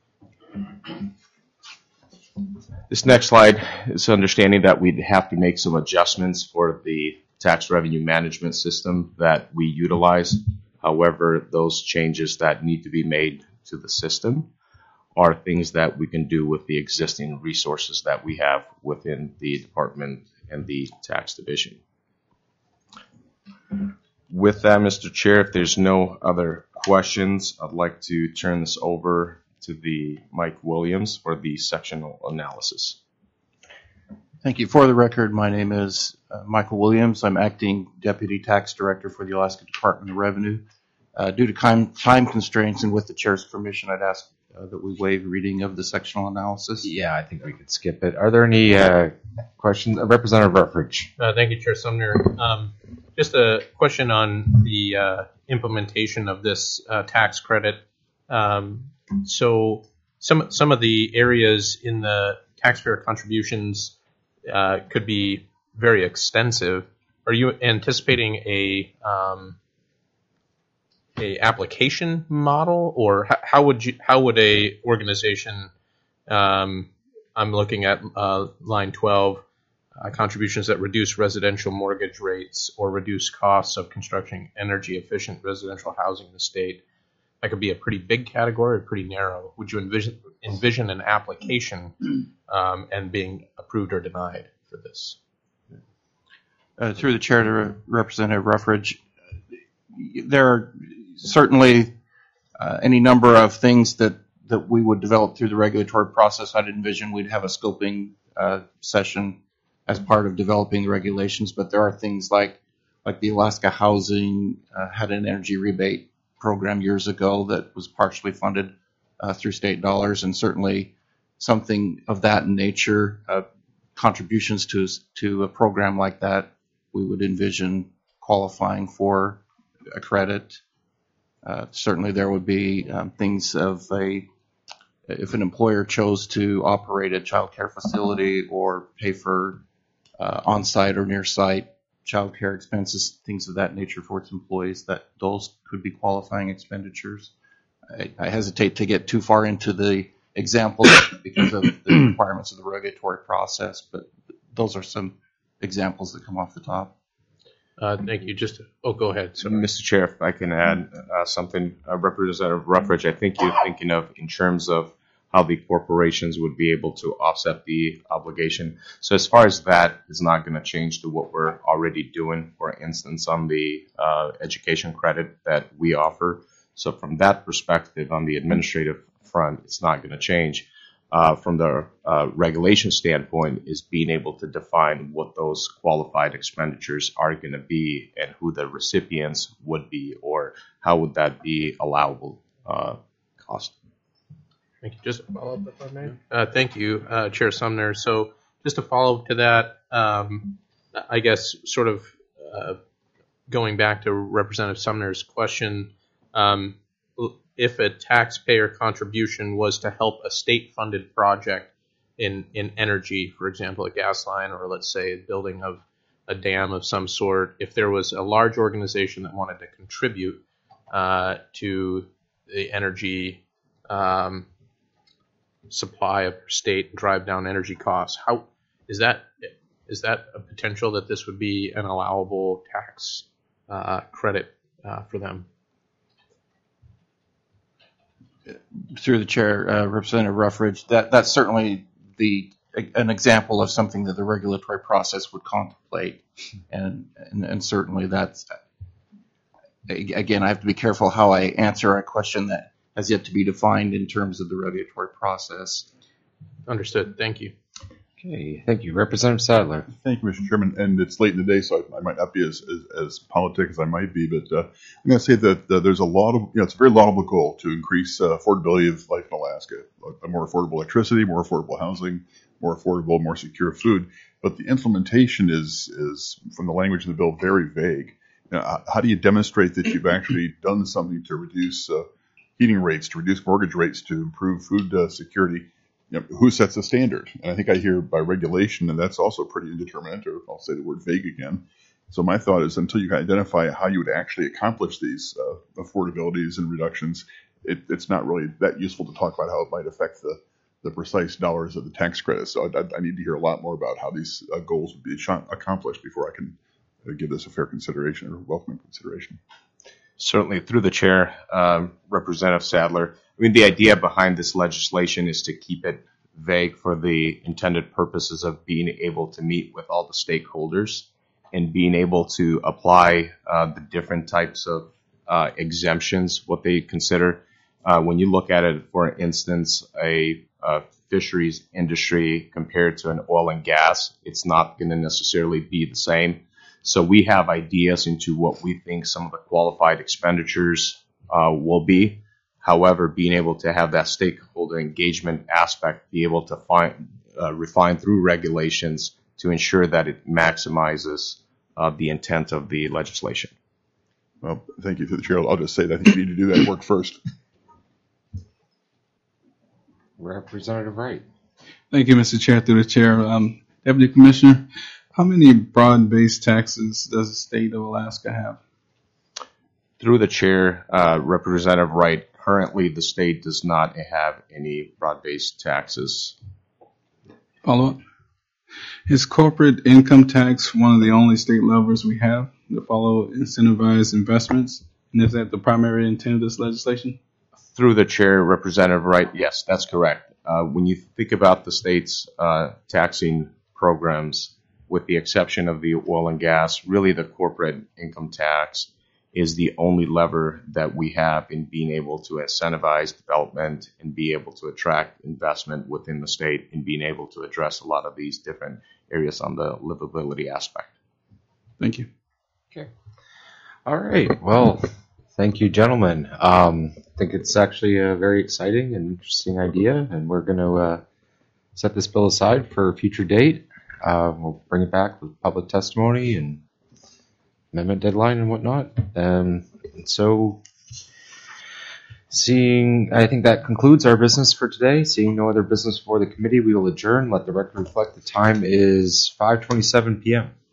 This next slide is understanding that we'd have to make some adjustments for the tax revenue management system that we utilize. However, those changes that need to be made to the system are things that we can do with the existing resources that we have within the department and the tax division. With that, Mister Chair, if there's no other questions, I'd like to turn this over to the Mike Williams for the sectional analysis. Thank you. For the record, my name is uh, Michael Williams. I'm acting Deputy Tax Director for the Alaska Department of Revenue. Uh, due to time, time constraints and with the Chair's permission, I'd ask uh, that we waive reading of the sectional analysis. Yeah, I think we could skip it. Are there any uh, questions? Uh, Representative Ruffridge. Uh, thank you, Chair Sumner. Um, just a question on the uh, implementation of this uh, tax credit. Um, so some some of the areas in the taxpayer contributions uh, could be very extensive. Are you anticipating a um, a application model, or how, how would you how would a organization? Um, I'm looking at uh, line twelve. Uh, contributions that reduce residential mortgage rates or reduce costs of constructing energy efficient residential housing in the state. That could be a pretty big category or pretty narrow. Would you envision envision an application um, and being approved or denied for this? Uh, through the chair to Re- Representative Ruffridge, there are certainly uh, any number of things that, that we would develop through the regulatory process. I'd envision we'd have a scoping uh, session as part of developing the regulations, but there are things like like the Alaska Housing uh, had an energy rebate program years ago that was partially funded uh, through state dollars, and certainly something of that nature, uh, contributions to to a program like that, we would envision qualifying for a credit. Uh, certainly there would be um, things of a, if an employer chose to operate a child care facility or pay for uh, on-site or near-site child care expenses, things of that nature for its employees, that those could be qualifying expenditures. I, I hesitate to get too far into the examples because of the requirements of the regulatory process, but those are some examples that come off the top. Uh, thank you. Just oh, go ahead. So, Mister Chair, if I can add uh, something, uh, Representative Ruffridge, I think you're thinking of in terms of how the corporations would be able to offset the obligation. So as far as that is not going to change to what we're already doing, for instance, on the uh, education credit that we offer. So from that perspective, on the administrative front, it's not going to change. Uh, from the uh, regulation standpoint, is being able to define what those qualified expenditures are going to be and who the recipients would be, or how would that be allowable uh, cost. Thank you. Just a follow up, if I may. Uh, thank you, uh, Chair Sumner. So just to follow up to that, um, I guess sort of uh, going back to Representative Sumner's question, um, if a taxpayer contribution was to help a state-funded project in, in energy, for example, a gas line, or let's say a building of a dam of some sort, if there was a large organization that wanted to contribute uh, to the energy um, supply of their state and drive down energy costs, how is that is that a potential that this would be an allowable tax uh, credit uh, for them? Through the chair, uh, Representative Ruffridge, that that's certainly the an example of something that the regulatory process would contemplate, and and, and certainly that's again, I have to be careful how I answer a question that has yet to be defined in terms of the regulatory process. Understood. Thank you. Okay, thank you, Representative Sadler. Thank you, Mister Chairman. And it's late in the day, so I, I might not be as, as, as politic as I might be, but uh, I'm going to say that uh, there's a lot of, you know, it's a very laudable goal to increase uh, affordability of life in Alaska. A more affordable electricity, more affordable housing, more affordable, more secure food. But the implementation is, is from the language of the bill, very vague. You know, how do you demonstrate that you've actually done something to reduce uh, heating rates, to reduce mortgage rates, to improve food uh, security? You know, who sets the standard? And I think I hear by regulation, and that's also pretty indeterminate, or I'll say the word vague again. So my thought is until you can identify how you would actually accomplish these uh, affordabilities and reductions, it, it's not really that useful to talk about how it might affect the, the precise dollars of the tax credit. So I, I need to hear a lot more about how these uh, goals would be accomplished before I can uh, give this a fair consideration or welcoming consideration. Certainly, through the chair, um, Representative Sadler, I mean, the idea behind this legislation is to keep it vague for the intended purposes of being able to meet with all the stakeholders and being able to apply uh, the different types of uh, exemptions, what they consider. Uh, when you look at it, for instance, a, a fisheries industry compared to an oil and gas, it's not going to necessarily be the same. So we have ideas into what we think some of the qualified expenditures uh, will be. However, being able to have that stakeholder engagement aspect, be able to find, uh, refine through regulations to ensure that it maximizes uh, the intent of the legislation. Well, thank you to the chair. I'll just say that I think you need to do that work first. Representative Wright. Thank you, Mister Chair. Through the chair, um, Deputy Commissioner, how many broad-based taxes does the state of Alaska have? Through the chair, uh, Representative Wright, currently the state does not have any broad-based taxes. Follow up. Is corporate income tax one of the only state levers we have to follow incentivized investments? And is that the primary intent of this legislation? Through the chair, Representative Wright, yes, that's correct. Uh, when you think about the state's uh, taxing programs, with the exception of the oil and gas, really the corporate income tax is the only lever that we have in being able to incentivize development and be able to attract investment within the state and being able to address a lot of these different areas on the livability aspect. Thank you. Okay. All right. Well, thank you, gentlemen. Um, I think it's actually a very exciting and interesting idea, and we're going to uh, set this bill aside for a future date. Uh, we'll bring it back with public testimony and amendment deadline and whatnot. Um, so, seeing, I think that concludes our business for today. Seeing no other business for the committee, we will adjourn. Let the record reflect the time is five twenty-seven p.m.